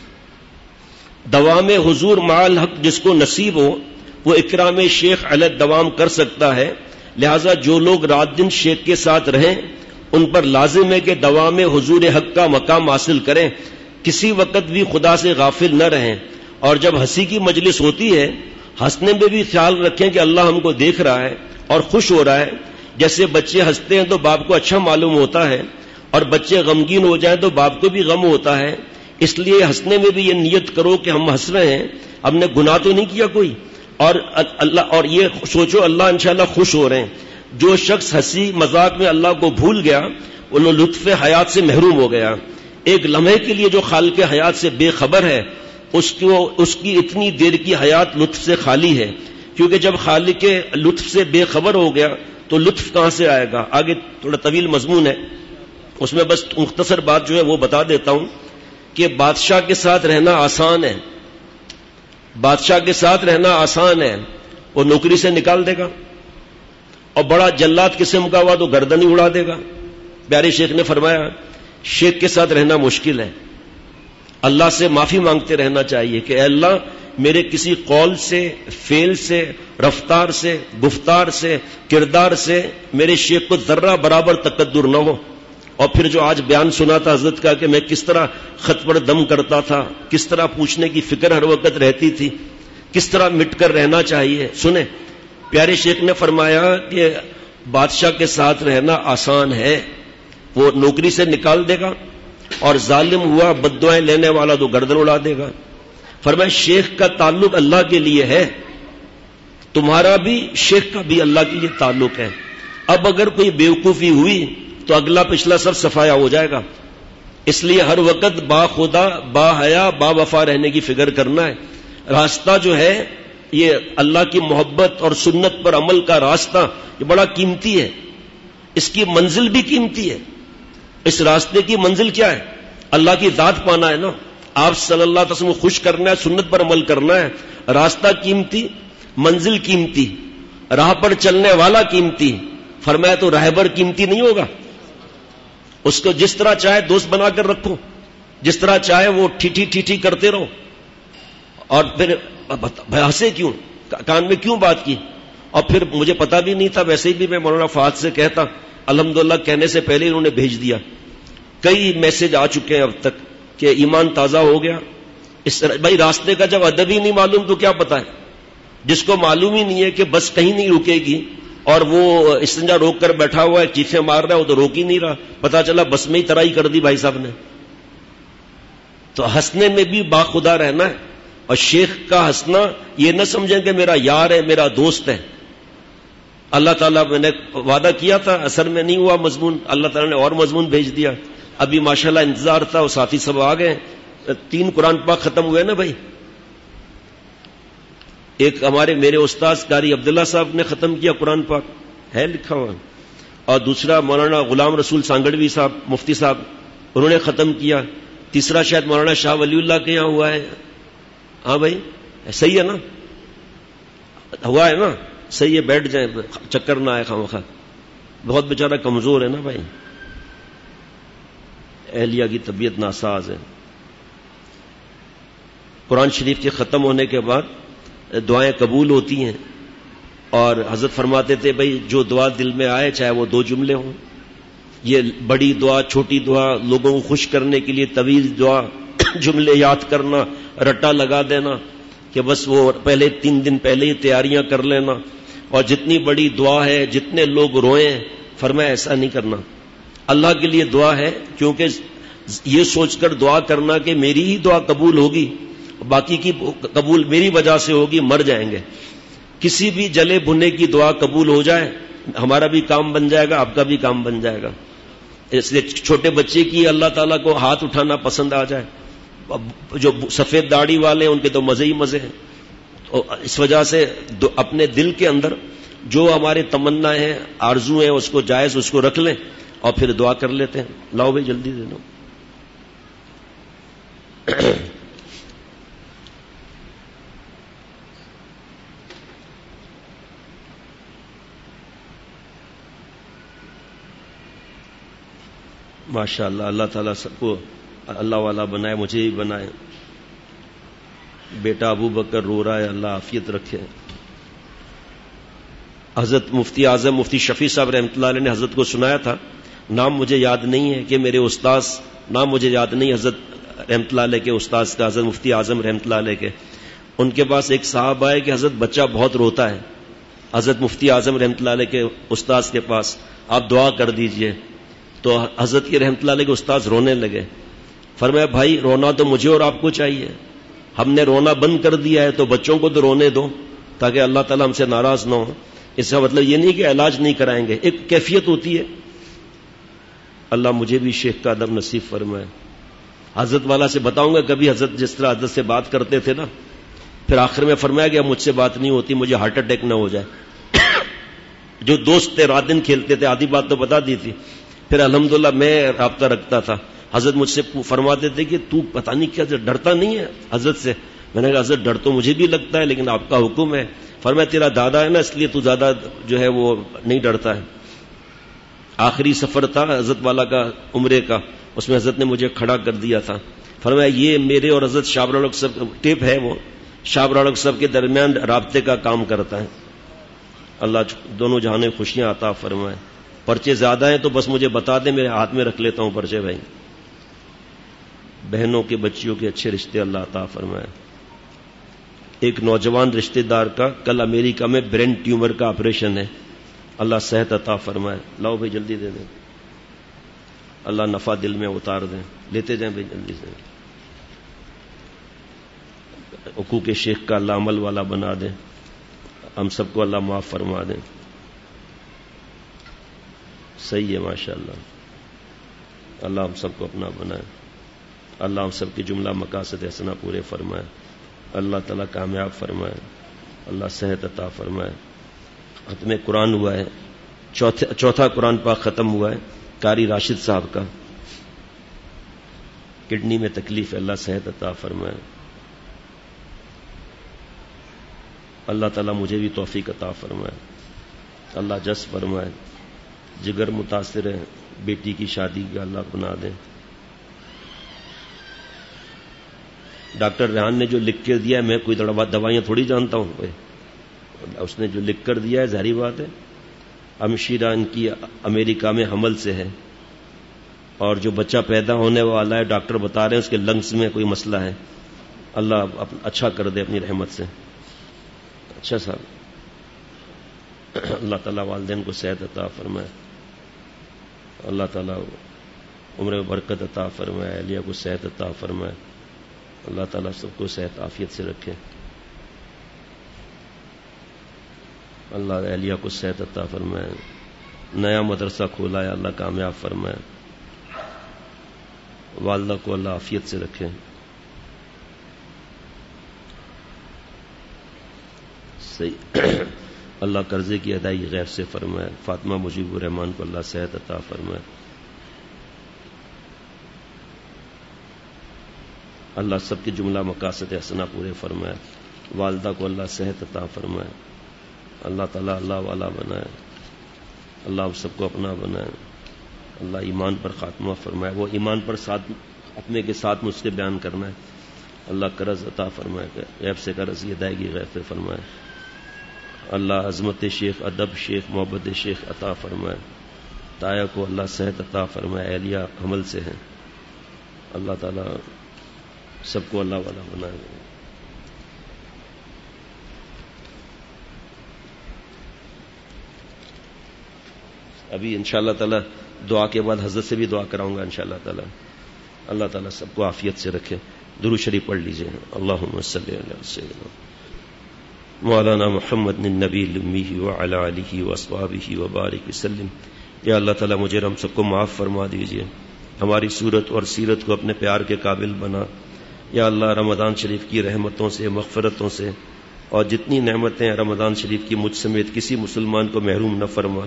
دوام حضور مع الحق جس کو نصیب ہو وہ اکرام شیخ علی الدوام کر سکتا ہے، لہذا جو لوگ رات دن شیخ کے ساتھ رہیں ان پر لازم ہے کہ دوام حضور حق کا مقام حاصل کریں، کسی وقت بھی خدا سے غافل نہ رہیں، اور جب ہنسی کی مجلس ہوتی ہے ہنسنے میں بھی خیال رکھیں کہ اللہ ہم کو دیکھ رہا ہے اور خوش ہو رہا ہے۔ جیسے بچے ہنستے ہیں تو باپ کو اچھا معلوم ہوتا ہے، اور بچے غمگین ہو جائیں تو باپ کو بھی غم ہوتا ہے، اس لیے ہنسنے میں بھی یہ نیت کرو کہ ہم ہنس رہے ہیں، ہم نے گناہ تو نہیں کیا کوئی، اور یہ سوچو اللہ انشاءاللہ خوش ہو رہے ہیں۔ جو شخص ہنسی مذاق میں اللہ کو بھول گیا وہ لطف حیات سے محروم ہو گیا۔ ایک لمحے کے لیے جو خالق حیات سے بے خبر ہے اس کی اتنی دیر کی حیات لطف سے خالی ہے، کیونکہ جب خالق لطف سے بے خبر ہو گیا تو لطف کہاں سے آئے گا؟ آگے تھوڑا طویل مضمون ہے، اس میں بس مختصر بات جو ہے وہ بتا دیتا ہوں کہ بادشاہ کے ساتھ رہنا آسان ہے، بادشاہ کے ساتھ رہنا آسان ہے، وہ نوکری سے نکال دے گا، اور بڑا جلاد قسم کا ہوا تو گردن ہی اڑا دے گا۔ پیارے شیخ نے فرمایا شیخ کے ساتھ رہنا مشکل ہے، اللہ سے معافی مانگتے رہنا چاہیے کہ اے اللہ میرے کسی قول سے، فعل سے، رفتار سے، گفتار سے، کردار سے میرے شیخ کو ذرہ برابر تقدر نہ ہو۔ اور پھر جو آج بیان سنا تھا حضرت کا کہ میں کس طرح خط پر دم کرتا تھا، کس طرح پوچھنے کی فکر ہر وقت رہتی تھی، کس طرح مٹ کر رہنا چاہیے۔ سنیں پیارے شیخ نے فرمایا کہ بادشاہ کے ساتھ رہنا آسان ہے، وہ نوکری سے نکال دے گا، اور ظالم ہوا بد دعائیں لینے والا تو گردن اڑا دے گا۔ فرمایا شیخ کا تعلق اللہ کے لیے ہے، تمہارا بھی شیخ کا بھی اللہ کے لیے تعلق ہے۔ اب اگر کوئی بیوقوفی ہوئی تو اگلا پچھلا سب صفایا ہو جائے گا، اس لیے ہر وقت با خدا، با حیا، با وفا رہنے کی فکر کرنا ہے۔ راستہ جو ہے یہ اللہ کی محبت اور سنت پر عمل کا راستہ، یہ بڑا قیمتی ہے، اس کی منزل بھی قیمتی ہے۔ اس راستے کی منزل کیا ہے؟ اللہ کی ذات پانا ہے نا، آپ صلی اللہ علیہ وسلم کو خوش کرنا ہے، سنت پر عمل کرنا ہے۔ راستہ قیمتی، منزل قیمتی، راہ پر چلنے والا قیمتی، فرمایا تو راہبر قیمتی نہیں ہوگا؟ اس کو جس طرح چاہے دوست بنا کر رکھو، جس طرح چاہے وہ ٹھیٹھی کرتے رہو، اور پھر ہنسے کیوں، کان میں کیوں بات کی؟ اور پھر مجھے پتا بھی نہیں تھا، ویسے بھی میں مولانا فہد سے کہتا، الحمدللہ کہنے سے پہلے انہوں نے بھیج دیا۔ کئی میسج آ چکے ہیں اب تک کہ ایمان تازہ ہو گیا۔ اس بھائی راستے کا جب ادب ہی نہیں معلوم تو کیا پتا ہے؟ جس کو معلوم ہی نہیں ہے کہ بس کہیں نہیں رکے گی اور وہ استنجا روک کر بیٹھا ہوا ہے، چیخیں مار رہا ہے، وہ تو روک ہی نہیں رہا، پتا چلا بس میں ہی ترائی کر دی بھائی صاحب نے۔ تو ہنسنے میں بھی باخدا رہنا ہے، اور شیخ کا ہنسنا یہ نہ سمجھیں کہ میرا یار ہے، میرا دوست ہے۔ اللہ تعالیٰ میں نے وعدہ کیا تھا، اثر میں نہیں ہوا مضمون، اللہ تعالیٰ نے اور مضمون بھیج دیا۔ ابھی ماشاءاللہ انتظار تھا، وہ ساتھی سب آ گئے، 3 قرآن پاک ختم ہوئے نا بھائی. ایک ہمارے میرے استاذ قاری عبداللہ صاحب نے ختم کیا قرآن پاک، ہے لکھا ہوا، اور دوسرا مولانا غلام رسول سانگڑوی صاحب مفتی صاحب انہوں نے ختم کیا، تیسرا شاید مولانا شاہ ولی اللہ کے یہاں ہوا ہے. ہاں بھائی صحیح ہے نا، ہوا ہے نا، صحیح ہے، بیٹھ جائیں، چکر نہ آئے خواہ، بہت بیچارہ کمزور ہے نا بھائی، اہلیہ کی طبیعت ناساز ہے. قرآن شریف کے ختم ہونے کے بعد دعائیں قبول ہوتی ہیں، اور حضرت فرماتے تھے بھائی جو دعا دل میں آئے چاہے وہ 2 جملے ہوں، یہ بڑی دعا چھوٹی دعا، لوگوں کو خوش کرنے کے لیے طویل دعا، جملے یاد کرنا، رٹا لگا دینا کہ بس وہ پہلے 3 دن پہلے ہی تیاریاں کر لینا، اور جتنی بڑی دعا ہے جتنے لوگ روئیں، فرمایا ایسا نہیں کرنا. اللہ کے لیے دعا ہے، کیونکہ یہ سوچ کر دعا کرنا کہ میری ہی دعا قبول ہوگی، باقی کی قبول میری وجہ سے ہوگی، مر جائیں گے. کسی بھی جلے بھنے کی دعا قبول ہو جائے، ہمارا بھی کام بن جائے گا، آپ کا بھی کام بن جائے گا. اس لیے چھوٹے بچے کی اللہ تعالیٰ کو ہاتھ اٹھانا پسند آ جائے، جو سفید داڑھی والے ہیں ان کے تو مزے ہی مزے ہیں. اس وجہ سے اپنے دل کے اندر جو ہمارے تمنا ہیں، آرزو ہیں، اس کو جائز اس کو رکھ لیں اور پھر دعا کر لیتے ہیں. لاؤ بھائی جلدی دے دو. ماشاء اللہ، اللہ تعالیٰ سب کو اللہ والا بنائے، مجھے بھی بنائے. بیٹا ابو بکر رو رہا ہے، اللہ عافیت رکھے. حضرت مفتی اعظم مفتی شفیع صاحب رحمۃ اللہ علیہ نے حضرت کو سنایا تھا، نام مجھے یاد نہیں ہے کہ میرے استاذ، نام مجھے یاد نہیں حضرت رحمۃ اللہ علیہ کے استاذ کا، حضرت مفتی اعظم رحمۃ اللہ علیہ کے. ان کے پاس ایک صاحب آئے کہ حضرت بچہ بہت روتا ہے، حضرت مفتی اعظم رحمۃ اللہ علیہ کے استاذ کے پاس، آپ دعا کر دیجئے. تو حضرت کے رحمۃ اللہ علیہ کے استاذ رونے لگے. فرمایا بھائی رونا تو مجھے اور آپ کو چاہیے، ہم نے رونا بند کر دیا ہے تو بچوں کو تو رونے دو تاکہ اللہ تعالیٰ ہم سے ناراض نہ ہو. اس کا مطلب یہ نہیں کہ علاج نہیں کرائیں گے، ایک کیفیت ہوتی ہے. اللہ مجھے بھی شیخ کا ادب نصیب فرمائے. حضرت والا سے بتاؤں گا کبھی، حضرت جس طرح حضرت سے بات کرتے تھے نا، پھر آخر میں فرمایا کہ اب مجھ سے بات نہیں ہوتی، مجھے ہارٹ اٹیک نہ ہو جائے. جو دوست تھے رات دن کھیلتے تھے، آدھی بات تو بتا دی تھی. پھر الحمدللہ میں رابطہ رکھتا تھا. حضرت مجھ سے فرماتے تھے کہ تو پتہ نہیں کیا ڈرتا نہیں ہے حضرت سے. میں نے کہا حضرت ڈر تو مجھے بھی لگتا ہے لیکن آپ کا حکم ہے. فرمایا تیرا دادا ہے نا اس لیے تو زیادہ جو ہے وہ نہیں ڈرتا ہے. آخری سفر تھا حضرت والا کا عمرے کا، اس میں حضرت نے مجھے کھڑا کر دیا تھا. فرمایا یہ میرے اور حضرت شاہ ابرار صاحب ٹیپ ہے، وہ شاہ ابرار صاحب کے درمیان رابطے کا کام کرتا ہے. اللہ دونوں جہانیں خوشیاں عطا فرمائے. پرچے زیادہ ہیں تو بس مجھے بتا دیں، میرے ہاتھ میں رکھ لیتا ہوں پرچے. بھائی بہنوں کے بچیوں کے اچھے رشتے اللہ عطا فرمائے. ایک نوجوان رشتہ دار کا کل امریکہ میں برین ٹیومر کا آپریشن ہے، اللہ صحت عطا فرمائے. لاؤ بھائی جلدی دے دیں، اللہ نفع دل میں اتار دیں. لیتے جائیں بھائی جلدی سے. حقوق شیخ کا اللہ عمل والا بنا دیں، ہم سب کو اللہ معاف فرما دیں. صحیح ہے ماشاءاللہ. اللہ ہم سب کو اپنا بنائے، اللہ ہم سب کی جملہ مقاصد حسنہ پورے فرمائے، اللہ تعالیٰ کامیاب فرمائے، اللہ صحت عطا فرمائے. ختم قرآن ہوا ہے، چوتھا قرآن پاک ختم ہوا ہے قاری راشد صاحب کا. کڈنی میں تکلیف ہے، اللہ صحت عطا فرمائے. اللہ تعالیٰ مجھے بھی توفیق عطا فرمائے، اللہ جس فرمائے. جگر متاثر ہے، بیٹی کی شادی کا اللہ بنا دیں. ڈاکٹر ریحان نے جو لکھ کر دیا ہے، میں کوئی دوائیاں تھوڑی جانتا ہوں، اس نے جو لکھ کر دیا ہے ظاہری بات ہے. ہمشیرہ ان کی امریکہ میں حمل سے ہے اور جو بچہ پیدا ہونے والا ہے ڈاکٹر بتا رہے ہیں اس کے لنگس میں کوئی مسئلہ ہے. اللہ اچھا کر دے اپنی رحمت سے. اچھا صاحب، اللہ تعالیٰ والدین کو صحت عطا فرمائے، اللہ تعالیٰ عمر و برکت عطا فرمائے، اہلیہ کو صحت عطا فرمائے. اللہ تعالیٰ سب کو صحت عافیت سے رکھے. اللہ اہلیہ کو صحت عطا فرمائے. نیا مدرسہ کھولا ہے، اللہ کامیاب فرمائے. والدہ کو اللہ عافیت سے رکھے. صحیح. اللہ قرضے کی ادائیگی غیب سے فرمائے. فاطمہ مجیب الرحمان کو اللہ صحت عطا فرمائے. اللہ سب کے جملہ مقاصد حسنہ پورے فرمائے. والدہ کو اللہ صحت عطا فرمائے. اللہ تعالیٰ اللہ والا بنائے. اللہ سب کو اپنا بنائے. اللہ ایمان پر خاتمہ فرمائے. وہ ایمان پر ساتھ اپنے کے ساتھ مجھ سے بیان کرنا ہے. اللہ قرض عطا فرمائے. غیب سے قرض کی ادائیگی غیب سے فرمائے. اللہ عظمت شیخ, ادب شیخ, محبت شیخ عطا فرمائے. تایا کو اللہ صحت عطا فرمائے. اہلیہ حمل سے ہیں. اللہ تعالیٰ سب کو اللہ والا بنائے. ابھی انشاءاللہ تعالیٰ دعا کے بعد حضرت سے بھی دعا کراؤں گا انشاءاللہ تعالیٰ. اللہ تعالیٰ سب کو عافیت سے رکھے. درود شریف پڑھ لیجئے. اللہم صلی علی سیدنا مولانا محمد النبی الامی وعلی آلہ واصحابہ وبارک وسلم. یا اللہ تعالیٰ مجھے ہم سب کو معاف فرما دیجئے. ہماری صورت اور سیرت کو اپنے پیار کے قابل بنا. یا اللہ رمضان شریف کی رحمتوں سے, مغفرتوں سے, اور جتنی نعمتیں رمضان شریف کی مجھ سمیت کسی مسلمان کو محروم نہ فرما.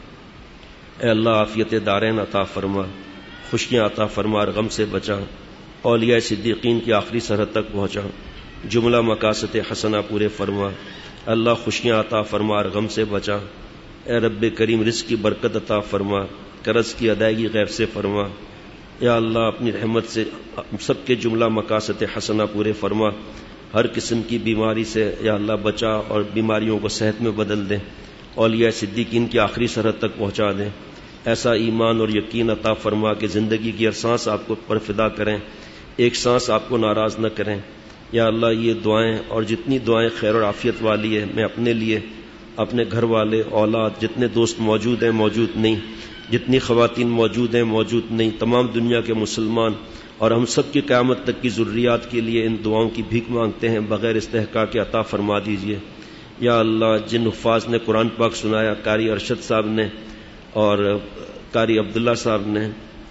اے اللہ عافیت دارین عطا فرما, خوشیاں عطا فرما اور غم سے بچا. اولیاء صدیقین کی آخری سرحد تک پہنچا. جملہ مقاصد حسنہ پورے فرما. اللہ خوشیاں عطا فرما اور غم سے بچا. اے رب کریم رزق کی برکت عطا فرما. قرض کی ادائیگی غیب سے فرما. یا اللہ اپنی رحمت سے سب کے جملہ مقاصد حسنہ پورے فرما. ہر قسم کی بیماری سے یا اللہ بچا اور بیماریوں کو صحت میں بدل دے. اولیاء صدیقین کی آخری سرحد تک پہنچا دیں. ایسا ایمان اور یقین عطا فرما کہ زندگی کی ہر سانس آپ کو پر فدا کریں, ایک سانس آپ کو ناراض نہ کریں. یا اللہ یہ دعائیں اور جتنی دعائیں خیر اور عافیت والی ہے, میں اپنے لیے, اپنے گھر والے, اولاد, جتنے دوست موجود ہیں موجود نہیں, جتنی خواتین موجود ہیں موجود نہیں, تمام دنیا کے مسلمان اور ہم سب کی قیامت تک کی ضروریات کے لیے ان دعاؤں کی بھیک مانگتے ہیں. بغیر استحقاق کے عطا فرما دیجئے. یا اللہ جن حفاظ نے قرآن پاک سنایا, قاری ارشد صاحب نے اور قاری عبداللہ صاحب نے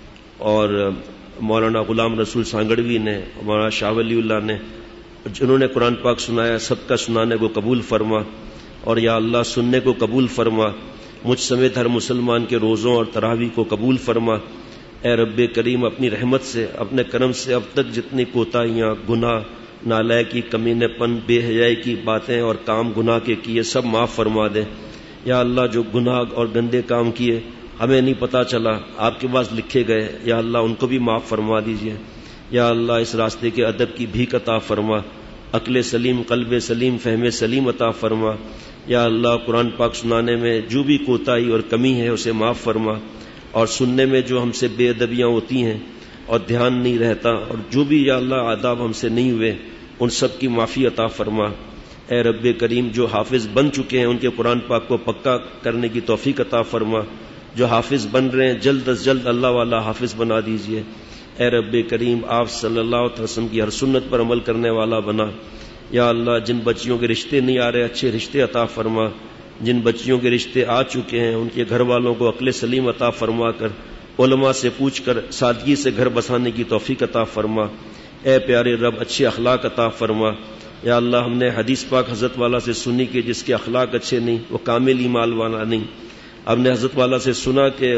اور مولانا غلام رسول سانگڑوی نے, مولانا شاہ ولی اللہ نے, جنہوں نے قرآن پاک سنایا, سب کا سنانے کو قبول فرما. اور یا اللہ سننے کو قبول فرما. مجھ سمیت ہر مسلمان کے روزوں اور تراویح کو قبول فرما. اے رب کریم اپنی رحمت سے, اپنے کرم سے اب تک جتنی کوتاہیاں, گناہ, نالائکی, کمینے پن, بے حیائی کی باتیں اور کام گناہ کے کیے سب معاف فرما دے. یا اللہ جو گناہ اور گندے کام کیے ہمیں نہیں پتا چلا, آپ کے پاس لکھے گئے, یا اللہ ان کو بھی معاف فرما دیجئے. یا اللہ اس راستے کے ادب کی بھیک عطا فرما. عقل سلیم, قلب سلیم, فہم سلیم عطا فرما. یا اللہ قرآن پاک سنانے میں جو بھی کوتاہی اور کمی ہے اسے معاف فرما, اور سننے میں جو ہم سے بے ادبیاں ہوتی ہیں اور دھیان نہیں رہتا, اور جو بھی یا اللہ آداب ہم سے نہیں ہوئے ان سب کی معافی عطا فرما. اے رب کریم جو حافظ بن چکے ہیں ان کے قرآن پاک کو پکا کرنے کی توفیق عطا فرما. جو حافظ بن رہے ہیں جلد از جلد اللہ والا حافظ بنا دیجئے. اے رب کریم آپ صلی اللہ علیہ وسلم کی ہر سنت پر عمل کرنے والا بنا. یا اللہ جن بچیوں کے رشتے نہیں آ رہے اچھے رشتے عطا فرما. جن بچیوں کے رشتے آ چکے ہیں ان کے گھر والوں کو عقل سلیم عطا فرما کر, علماء سے پوچھ کر سادگی سے گھر بسانے کی توفیق عطا فرما. اے پیارے رب اچھے اخلاق عطا فرما. یا اللہ ہم نے حدیث پاک حضرت والا سے سنی کہ جس کے اخلاق اچھے نہیں وہ کامل ایمان والا نہیں. ہم نے حضرت والا سے سنا کہ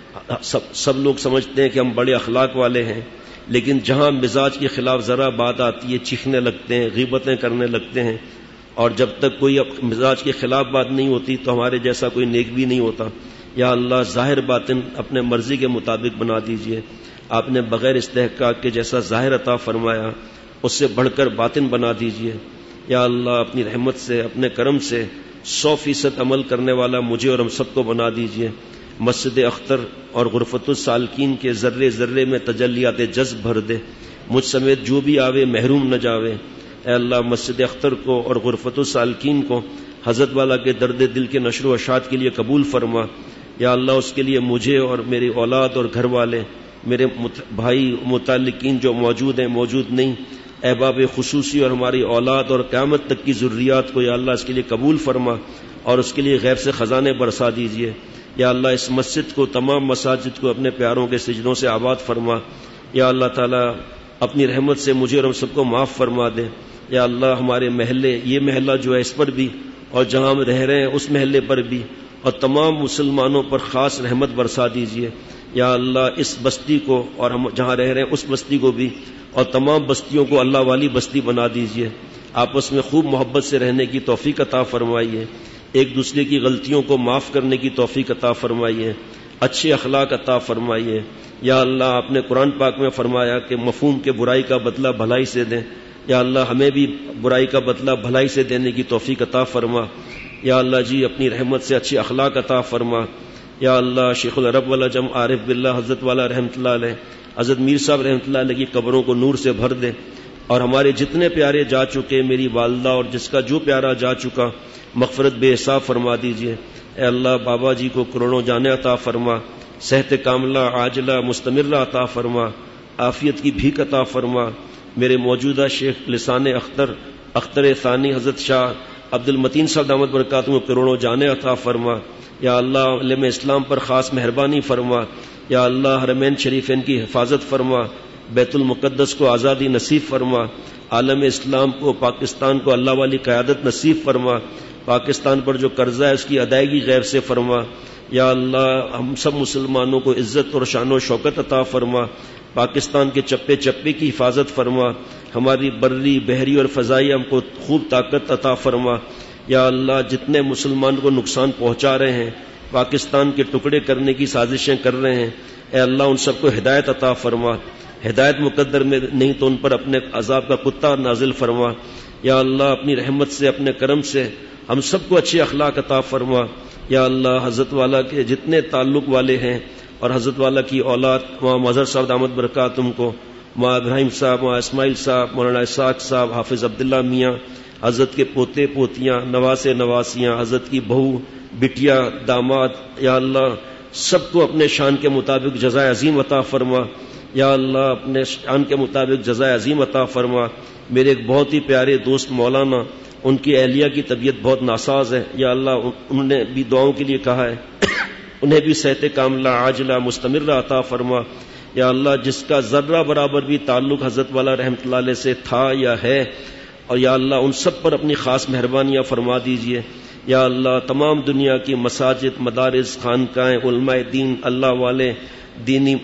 سب لوگ سمجھتے ہیں کہ ہم بڑے اخلاق والے ہیں, لیکن جہاں مزاج کے خلاف ذرا بات آتی ہے چیخنے لگتے ہیں, غیبتیں کرنے لگتے ہیں, اور جب تک کوئی مزاج کے خلاف بات نہیں ہوتی تو ہمارے جیسا کوئی نیک بھی نہیں ہوتا. یا اللہ ظاہر باطن اپنے مرضی کے مطابق بنا دیجئے. آپ نے بغیر استحقاق کے جیسا ظاہر عطا فرمایا اس سے بڑھ کر باطن بنا دیجئے. یا اللہ اپنی رحمت سے, اپنے کرم سے 100% عمل کرنے والا مجھے اور ہم سب کو بنا دیجئے. مسجد اختر اور غرفت السالکین کے ذرے ذرے میں تجلیات جذب بھر دے. مجھ سمیت جو بھی آوے محروم نہ جاوے. اے اللہ مسجد اختر کو اور غرفت السالکین کو حضرت والا کے درد دل کے نشر و اشاعت کے لیے قبول فرما. یا اللہ اس کے لیے مجھے اور میری اولاد اور گھر والے, میرے بھائی متعلقین جو موجود ہیں موجود نہیں, احباب خصوصی اور ہماری اولاد اور قیامت تک کی ضروریات کو یا اللہ اس کے لیے قبول فرما, اور اس کے لیے غیب سے خزانے برسا دیجئے. یا اللہ اس مسجد کو, تمام مساجد کو اپنے پیاروں کے سجدوں سے آباد فرما. یا اللہ تعالیٰ اپنی رحمت سے مجھے اور ہم سب کو معاف فرما دے. یا اللہ ہمارے محلے، یہ محلہ جو ہے اس پر بھی، اور جہاں ہم رہ رہے ہیں اس محلے پر بھی، اور تمام مسلمانوں پر خاص رحمت برسا دیجیے. یا اللہ اس بستی کو اور ہم جہاں رہ رہے ہیں اس بستی کو بھی اور تمام بستیوں کو اللہ والی بستی بنا دیجیے. آپس میں خوب محبت سے رہنے کی توفیق عطا فرمائیے. ایک دوسرے کی غلطیوں کو معاف کرنے کی توفیق عطا فرمائیے. اچھے اخلاق عطا فرمائیے. یا اللہ آپ نے قرآن پاک میں فرمایا کہ مفہوم کے برائی کا بدلہ بھلائی سے دیں. یا اللہ ہمیں بھی برائی کا بدلہ بھلائی سے دینے کی توفیق عطا فرما. یا اللہ جی اپنی رحمت سے اچھے اخلاق عطا فرما. یا اللہ شیخ العرب والعجم عارف باللہ حضرت والا رحمۃ اللہ علیہ، حضرت میر صاحب رحمۃ اللہ علیہ کی قبروں کو نور سے بھر دے، اور ہمارے جتنے پیارے جا چکے، میری والدہ اور جس کا جو پیارا جا چکا، مغفرت بے حساب فرما دیجیے. اے اللہ بابا جی کو کروڑوں جانیں عطا فرما، صحت کاملہ عاجلہ مستمرہ عطا فرما، عافیت کی بھیک عطا فرما. میرے موجودہ شیخ لسان اختر ثانی حضرت شاہ عبد المتین صاحب دامت برکاتہ کو کروڑوں جانیں عطا فرما. یا اللہ علم اسلام پر خاص مہربانی فرما. یا اللہ حرمین شریفین کی حفاظت فرما، بیت المقدس کو آزادی نصیب فرما، عالم اسلام کو، پاکستان کو اللہ والی قیادت نصیب فرما. پاکستان پر جو قرضہ ہے اس کی ادائیگی غیب سے فرما. یا اللہ ہم سب مسلمانوں کو عزت اور شان و شوکت عطا فرما. پاکستان کے چپے چپے کی حفاظت فرما. ہماری بری بحری اور فضائی ہم کو خوب طاقت عطا فرما. یا اللہ جتنے مسلمان کو نقصان پہنچا رہے ہیں، پاکستان کے ٹکڑے کرنے کی سازشیں کر رہے ہیں، اے اللہ ان سب کو ہدایت عطا فرما. ہدایت مقدر میں نہیں تو ان پر اپنے عذاب کا کتا نازل فرما. یا اللہ اپنی رحمت سے، اپنے کرم سے ہم سب کو اچھے اخلاق عطا فرما. یا اللہ حضرت والا کے جتنے تعلق والے ہیں اور حضرت والا کی اولاد، وہاں مظہر صاحب دامت برکاتہم کو، وہاں ابراہیم صاحب، وہاں اسماعیل صاحب، مولانا اسحاق صاحب، حافظ عبداللہ میاں، حضرت کے پوتے پوتیاں، نواسے نواسیاں، حضرت کی بہو بٹیا داماد، یا اللہ سب کو اپنے شان کے مطابق جزائے عظیم عطا فرما. یا اللہ اپنے شان کے مطابق جزائے عظیم عطا فرما. میرے ایک بہت ہی پیارے دوست مولانا، ان کی اہلیہ کی طبیعت بہت ناساز ہے. یا اللہ انہوں نے بھی دعاؤں کے لیے کہا ہے، انہیں بھی صحت کاملہ عاجلہ مستمرہ عطا فرما. یا اللہ جس کا ذرہ برابر بھی تعلق حضرت والا رحمۃ اللہ علیہ سے تھا یا ہے، اور یا اللہ ان سب پر اپنی خاص مہربانیاں فرما دیجیے. یا اللہ تمام دنیا کی مساجد، مدارس، خانقاہیں، علماء دین، اللہ والے دینی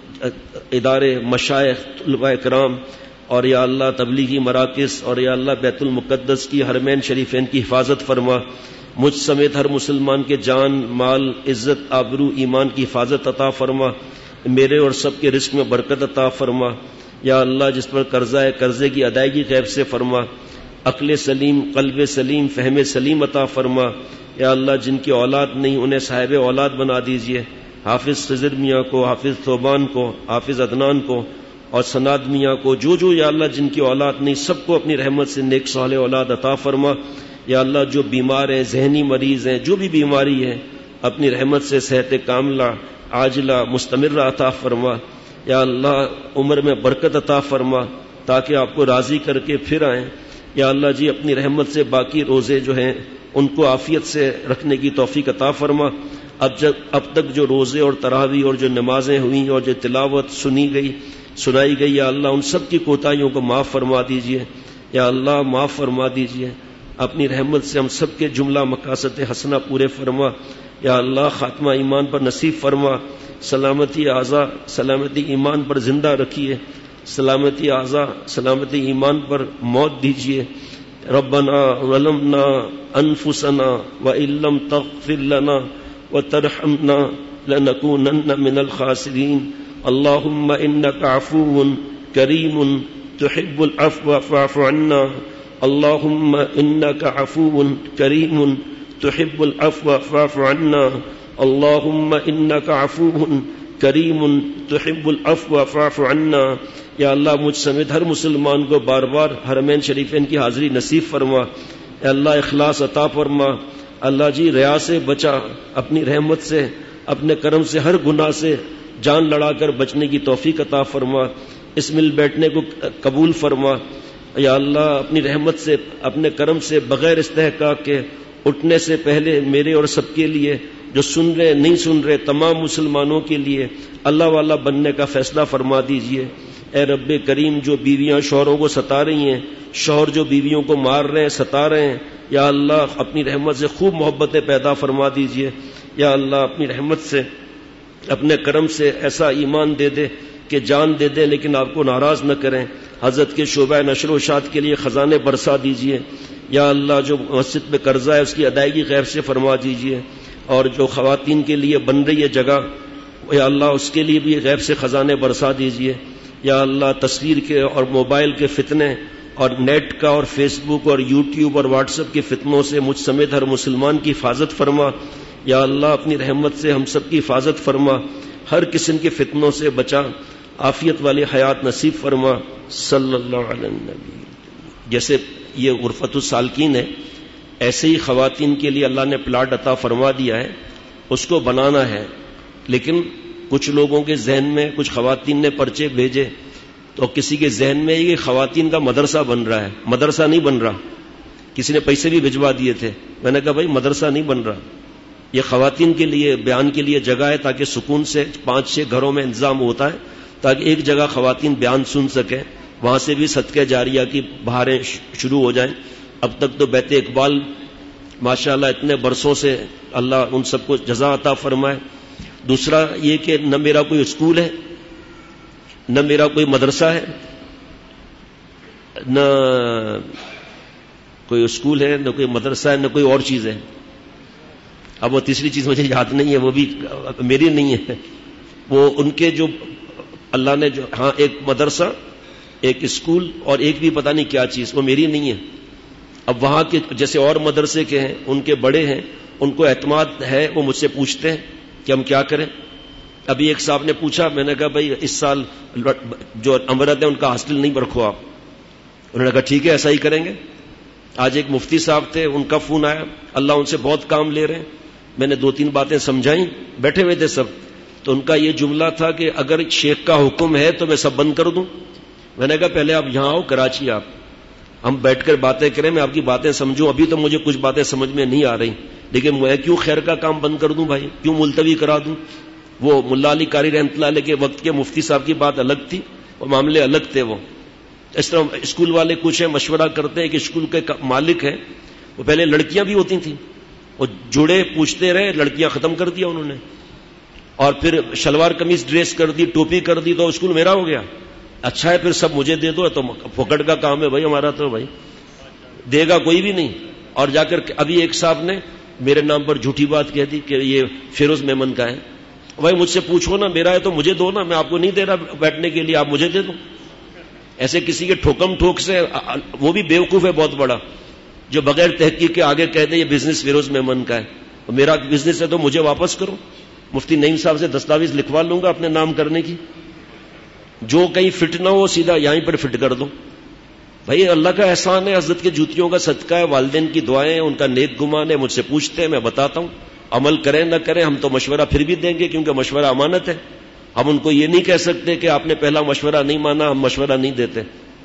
ادارے، مشائخ، طلباء کرام، اور یا اللہ تبلیغی مراکز، اور یا اللہ بیت المقدس کی حرمین شریفین کی حفاظت فرما. مجھ سمیت ہر مسلمان کے جان، مال، عزت، آبرو، ایمان کی حفاظت عطا فرما. میرے اور سب کے رزق میں برکت عطا فرما. یا اللہ جس پر قرضہ ہے قرضے کی ادائیگی غیب سے فرما. عقل سلیم، قلب سلیم، فہم سلیم عطا فرما. یا اللہ جن کی اولاد نہیں انہیں صاحب اولاد بنا دیجیے. حافظ خضر میاں کو، حافظ ثوبان کو، حافظ عدنان کو اور سناد میاں کو، جو یا اللہ جن کی اولاد نہیں سب کو اپنی رحمت سے نیک صالح اولاد عطا فرما. یا اللہ جو بیمار ہیں، ذہنی مریض ہیں، جو بھی بیماری ہے، اپنی رحمت سے صحت کاملہ عاجلہ مستمرہ عطا فرما. یا اللہ عمر میں برکت عطا فرما تاکہ آپ کو راضی کر کے پھر آئیں. یا اللہ جی اپنی رحمت سے باقی روزے جو ہیں ان کو عافیت سے رکھنے کی توفیق عطا فرما. اب تک جو روزے اور تراویح اور جو نمازیں ہوئیں اور جو تلاوت سنائی گئی، یا اللہ ان سب کی کوتاہیوں کو معاف فرما دیجیے. یا اللہ معاف فرما دیجیے. اپنی رحمت سے ہم سب کے جملہ مقاصد حسنہ پورے فرما. یا اللہ خاتمہ ایمان پر نصیب فرما. سلامتی اعضاء، سلامتی ایمان پر زندہ رکھیے. سلامتی اعضاء، سلامتی ایمان پر موت دیجیے. ربنا ظلمنا انفسنا وان لم تغفر لنا وترحمنا لنكونن من الخاسرين. اللهم انك عفو كريم تحب العفو فاعف عنا. اللهم انك عفو كريم تحب العفو فاعف عنا. اللهم انك عفو کریم تحب العفو فاعف عنا. یا اللہ مجھ سمیت ہر مسلمان کو بار بار حرمین شریفین کی حاضری نصیب فرما. یا اللہ اخلاص عطا فرما. اللہ جی ریا سے بچا، اپنی رحمت سے، اپنے کرم سے ہر گناہ سے جان لڑا کر بچنے کی توفیق عطا فرما. اس مل بیٹھنے کو قبول فرما. یا اللہ اپنی رحمت سے، اپنے کرم سے، بغیر استحقاق کے اٹھنے سے پہلے میرے اور سب کے لیے جو سن رہے نہیں سن رہے تمام مسلمانوں کے لیے اللہ والا بننے کا فیصلہ فرما دیجئے۔ اے رب کریم، جو بیویاں شوہروں کو ستا رہی ہیں، شوہر جو بیویوں کو مار رہے ہیں، ستا رہے ہیں، یا اللہ اپنی رحمت سے خوب محبتیں پیدا فرما دیجئے۔ یا اللہ اپنی رحمت سے، اپنے کرم سے ایسا ایمان دے دے کہ جان دے دے لیکن آپ کو ناراض نہ کریں۔ حضرت کے شعبہ نشر و اشاعت کے لیے خزانے برسا دیجئے۔ یا اللہ جو مسجد میں قرضہ ہے اس کی ادائیگی غیب سے فرما دیجئے، اور جو خواتین کے لیے بن رہی ہے جگہ، یا اللہ اس کے لیے بھی غیب سے خزانے برسا دیجئے۔ یا اللہ تصویر کے اور موبائل کے فتنے اور نیٹ کا اور فیس بک اور یوٹیوب اور واٹس ایپ کے فتنوں سے مجھ سمیت ہر مسلمان کی حفاظت فرما۔ یا اللہ اپنی رحمت سے ہم سب کی حفاظت فرما، ہر قسم کے فتنوں سے بچا، عافیت والی حیات نصیب فرما۔ صلی اللہ علیہ نبی۔ جیسے یہ غرفت السالکین ہے، ایسے ہی خواتین کے لیے اللہ نے پلاٹ عطا فرما دیا ہے، اس کو بنانا ہے، لیکن کچھ لوگوں کے ذہن میں، کچھ خواتین نے پرچے بھیجے تو کسی کے ذہن میں یہ خواتین کا مدرسہ بن رہا ہے۔ مدرسہ نہیں بن رہا، کسی نے پیسے بھی بھجوا دیے تھے، میں نے کہا بھائی مدرسہ نہیں بن رہا، یہ خواتین کے لیے بیان کے لیے جگہ ہے تاکہ سکون سے 5-6 گھروں میں انتظام ہوتا ہے تاکہ ایک جگہ خواتین بیان سن سکیں، وہاں سے بھی صدقہ جاریہ کی بہاریں شروع ہو جائیں۔ اب تک تو بیت اقبال ماشاءاللہ اتنے برسوں سے اللہ ان سب کو جزا عطا فرمائے۔ دوسرا یہ کہ نہ میرا کوئی اسکول ہے، نہ میرا کوئی مدرسہ ہے، نہ کوئی اسکول ہے، نہ کوئی مدرسہ ہے، نہ کوئی اور چیز ہے۔ اب وہ تیسری چیز مجھے یاد نہیں ہے، وہ بھی میری نہیں ہے، وہ ان کے جو اللہ نے جو، ہاں ایک مدرسہ، ایک اسکول اور ایک بھی پتہ نہیں کیا چیز، وہ میری نہیں ہے۔ اب وہاں کے جیسے اور مدرسے کے ہیں، ان کے بڑے ہیں، ان کو اعتماد ہے، وہ مجھ سے پوچھتے ہیں کہ ہم کیا کریں۔ ابھی ایک صاحب نے پوچھا، میں نے کہا بھائی اس سال جو امرت ہے ان کا ہاسٹل نہیں رکھو آپ، انہوں نے کہا ٹھیک ہے ایسا ہی کریں گے۔ آج ایک مفتی صاحب تھے، ان کا فون آیا، اللہ ان سے بہت کام لے رہے ہیں، میں نے 2-3 باتیں سمجھائیں، بیٹھے ہوئے تھے سب، تو ان کا یہ جملہ تھا کہ اگر شیخ کا حکم ہے تو میں سب بند کر دوں۔ میں نے کہا پہلے آپ یہاں آؤ کراچی، آپ ہم بیٹھ کر باتیں کریں، میں آپ کی باتیں سمجھوں، ابھی تو مجھے کچھ باتیں سمجھ میں نہیں آ رہی، لیکن میں کیوں خیر کا کام بند کر دوں بھائی، کیوں ملتوی کرا دوں۔ وہ ملا علی قاری رحمۃ اللہ علیہ کے وقت کے مفتی صاحب کی بات الگ تھی، وہ معاملے الگ تھے۔ وہ اس طرح اسکول والے کچھ ہیں مشورہ کرتے ہیں کہ اسکول کے مالک ہیں، وہ پہلے لڑکیاں بھی ہوتی تھیں، وہ جوڑے پوچھتے رہے، لڑکیاں ختم کر دیا انہوں نے، اور پھر شلوار قمیض ڈریس کر دی، ٹوپی کر دی، تو اسکول میرا ہو گیا۔ اچھا ہے پھر سب مجھے دے دو، تو پھوکٹ کا کام ہے بھائی ہمارا، تو بھائی دے گا کوئی بھی نہیں۔ اور جا کر ابھی ایک صاحب نے میرے نام پر جھوٹی بات کہہ دی کہ یہ فیروز میمن کا ہے۔ بھائی مجھ سے پوچھو نا، میرا ہے تو مجھے دو نا، میں آپ کو نہیں دے رہا بیٹھنے کے لیے، آپ مجھے دے دو۔ ایسے کسی کے ٹھوکم ٹھوک سے، وہ بھی بیوقوف ہے بہت بڑا جو بغیر تحقیق کے آگے کہہ دے یہ بزنس فیروز میمن کا ہے، میرا بزنس ہے تو مجھے واپس کرو۔ مفتی نعیم صاحب سے دستاویز لکھوا لوں گا اپنے نام کرنے کی، جو کہیں فٹ نہ ہو سیدھا یہیں پر فٹ کر دو۔ بھائی اللہ کا احسان ہے، حضرت کے جوتیوں کا صدقہ ہے، والدین کی دعائیں، ان کا نیک گمان ہے، مجھ سے پوچھتے ہیں، میں بتاتا ہوں، عمل کریں نہ کریں ہم تو مشورہ پھر بھی دیں گے کیونکہ مشورہ امانت ہے۔ ہم ان کو یہ نہیں کہہ سکتے کہ آپ نے پہلا مشورہ نہیں مانا، ہم مشورہ نہیں دیتے،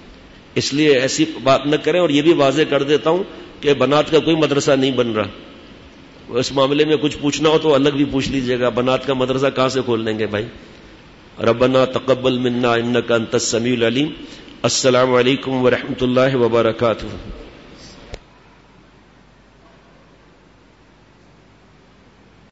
اس لیے ایسی بات نہ کریں۔ اور یہ بھی واضح کر دیتا ہوں کہ بنات کا کوئی مدرسہ نہیں بن رہا، اس معاملے میں کچھ پوچھنا ہو تو الگ بھی پوچھ لیجئے گا، بنات کا مدرسہ کہاں سے کھول لیں گے بھائی۔ ربنا تقبل منا انک انت السمیع العلیم۔ السلام علیکم ورحمۃ اللہ وبرکاتہ۔